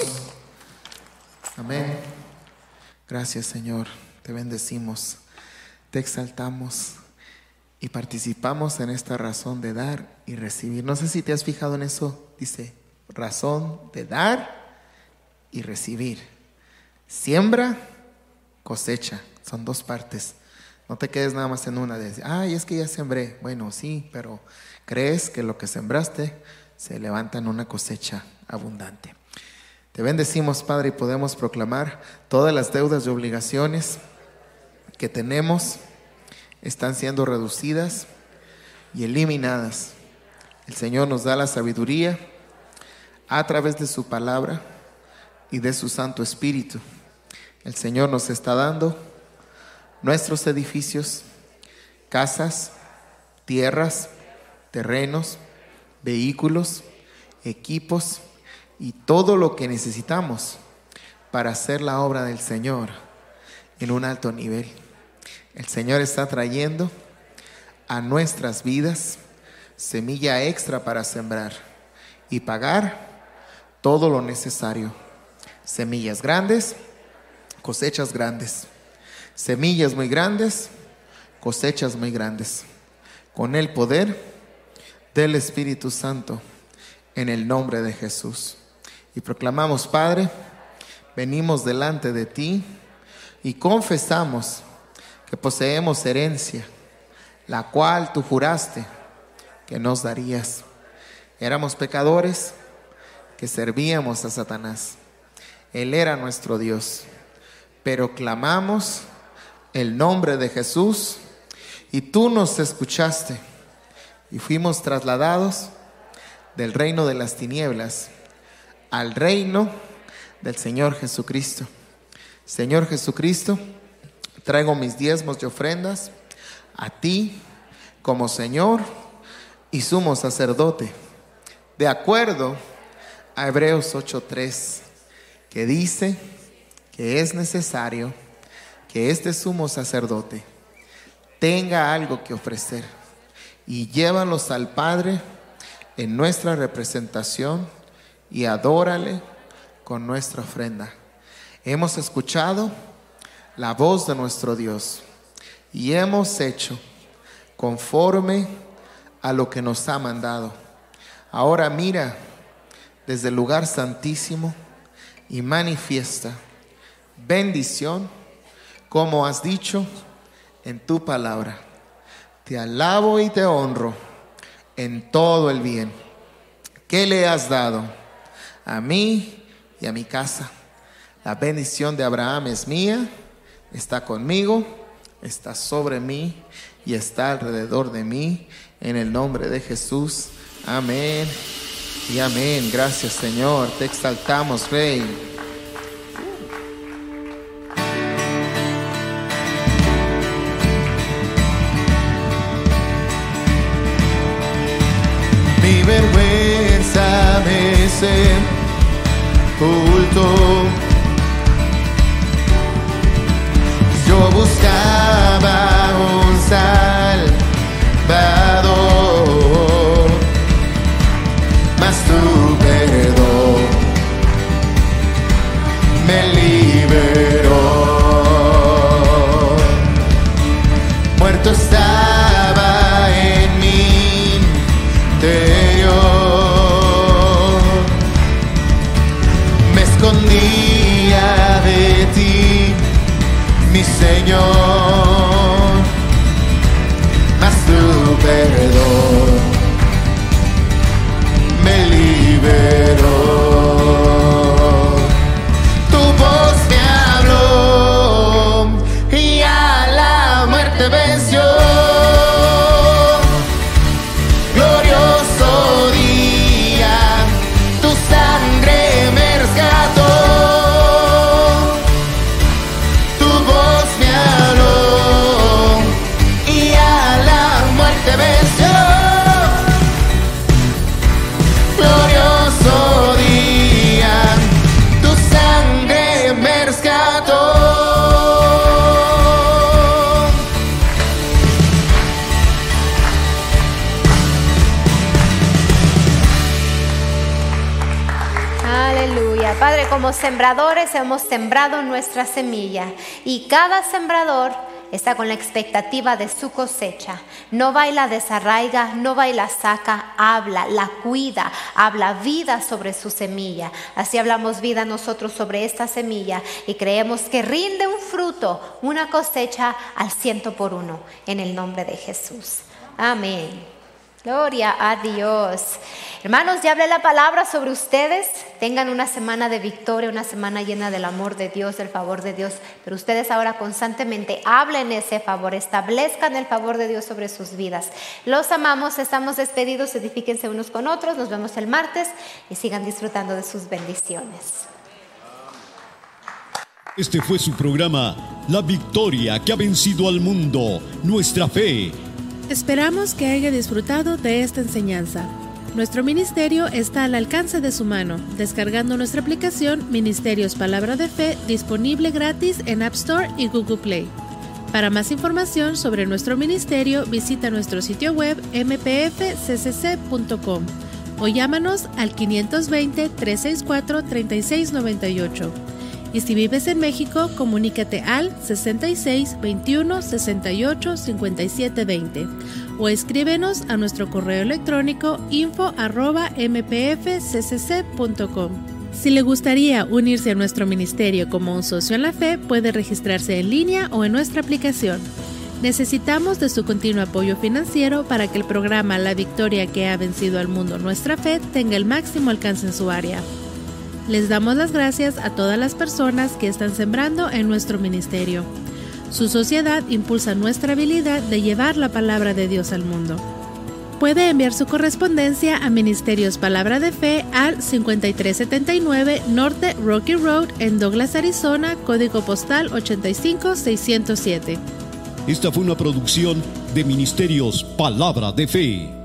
Amén. Gracias, Señor. Te bendecimos, te exaltamos y participamos en esta razón de dar y recibir. No sé si te has fijado en eso. Dice, razón de dar y recibir. Siembra, cosecha. Son dos partes. No te quedes nada más en una de decir, ay, es que ya sembré. Bueno, sí, pero crees que lo que sembraste se levanta en una cosecha abundante. Te bendecimos, Padre, y podemos proclamar todas las deudas y obligaciones que tenemos están siendo reducidas y eliminadas. El Señor nos da la sabiduría a través de su palabra y de su Santo Espíritu. El Señor nos está dando nuestros edificios, casas, tierras, terrenos, vehículos, equipos y todo lo que necesitamos para hacer la obra del Señor en un alto nivel. El Señor está trayendo a nuestras vidas semilla extra para sembrar y pagar todo lo necesario. Semillas grandes, cosechas grandes. Semillas muy grandes, cosechas muy grandes. Con el poder del Espíritu Santo, en el nombre de Jesús. Y proclamamos, Padre, venimos delante de ti y confesamos que poseemos herencia, la cual tú juraste que nos darías. Éramos pecadores que servíamos a Satanás. Él era nuestro Dios, pero clamamos el nombre de Jesús y tú nos escuchaste y fuimos trasladados del reino de las tinieblas al reino del Señor Jesucristo. Señor Jesucristo, traigo mis diezmos y ofrendas a ti como Señor y sumo sacerdote, de acuerdo a Hebreos 8:3, que dice que es necesario que este sumo sacerdote tenga algo que ofrecer y llévalos al Padre en nuestra representación y adórale con nuestra ofrenda. Hemos escuchado la voz de nuestro Dios y hemos hecho conforme a lo que nos ha mandado. Ahora mira desde el lugar santísimo y manifiesta bendición como has dicho en tu palabra. Te alabo y te honro en todo el bien que le has dado a mí y a mi casa. La bendición de Abraham es mía, está conmigo, está sobre mí y está alrededor de mí, en el nombre de Jesús. Amén y amén. Gracias, Señor, te exaltamos, Rey. Mi vergüenza me sepultó. Yo buscaba un Salvador, mas tu perdón me liberó. Muerto estaba en mi interior, me escondía de ti, mi Señor, mas tu perdón me liberó. Tu voz me habló como sembradores hemos sembrado nuestra semilla y cada sembrador está con la expectativa de su cosecha. No va y la desarraiga, no va y la saca, habla, la cuida, habla vida sobre su semilla. Así hablamos vida nosotros sobre esta semilla y creemos que rinde un fruto, una cosecha al 100 por 1 en el nombre de Jesús. Amén. Gloria a Dios. Hermanos, ya hablé la palabra sobre ustedes. Tengan una semana de victoria, una semana llena del amor de Dios, del favor de Dios. Pero ustedes ahora constantemente hablen ese favor, establezcan el favor de Dios sobre sus vidas. Los amamos, estamos despedidos, edifíquense unos con otros. Nos vemos el martes y sigan disfrutando de sus bendiciones. Este fue su programa, La Victoria que ha vencido al mundo, nuestra fe. Esperamos que haya disfrutado de esta enseñanza. Nuestro ministerio está al alcance de su mano, descargando nuestra aplicación Ministerios Palabra de Fe, disponible gratis en App Store y Google Play. Para más información sobre nuestro ministerio, visita nuestro sitio web mpfccc.com o llámanos al 520-364-3698. Y si vives en México, comunícate al 66 21 68 57 20 o escríbenos a nuestro correo electrónico info@mpfccc.com. Si le gustaría unirse a nuestro ministerio como un socio en la fe, puede registrarse en línea o en nuestra aplicación. Necesitamos de su continuo apoyo financiero para que el programa La Victoria que ha vencido al mundo, nuestra fe, tenga el máximo alcance en su área. Les damos las gracias a todas las personas que están sembrando en nuestro ministerio. Su sociedad impulsa nuestra habilidad de llevar la palabra de Dios al mundo. Puede enviar su correspondencia a Ministerios Palabra de Fe al 5379 Norte Rocky Road en Douglas, Arizona, código postal 85607. Esta fue una producción de Ministerios Palabra de Fe.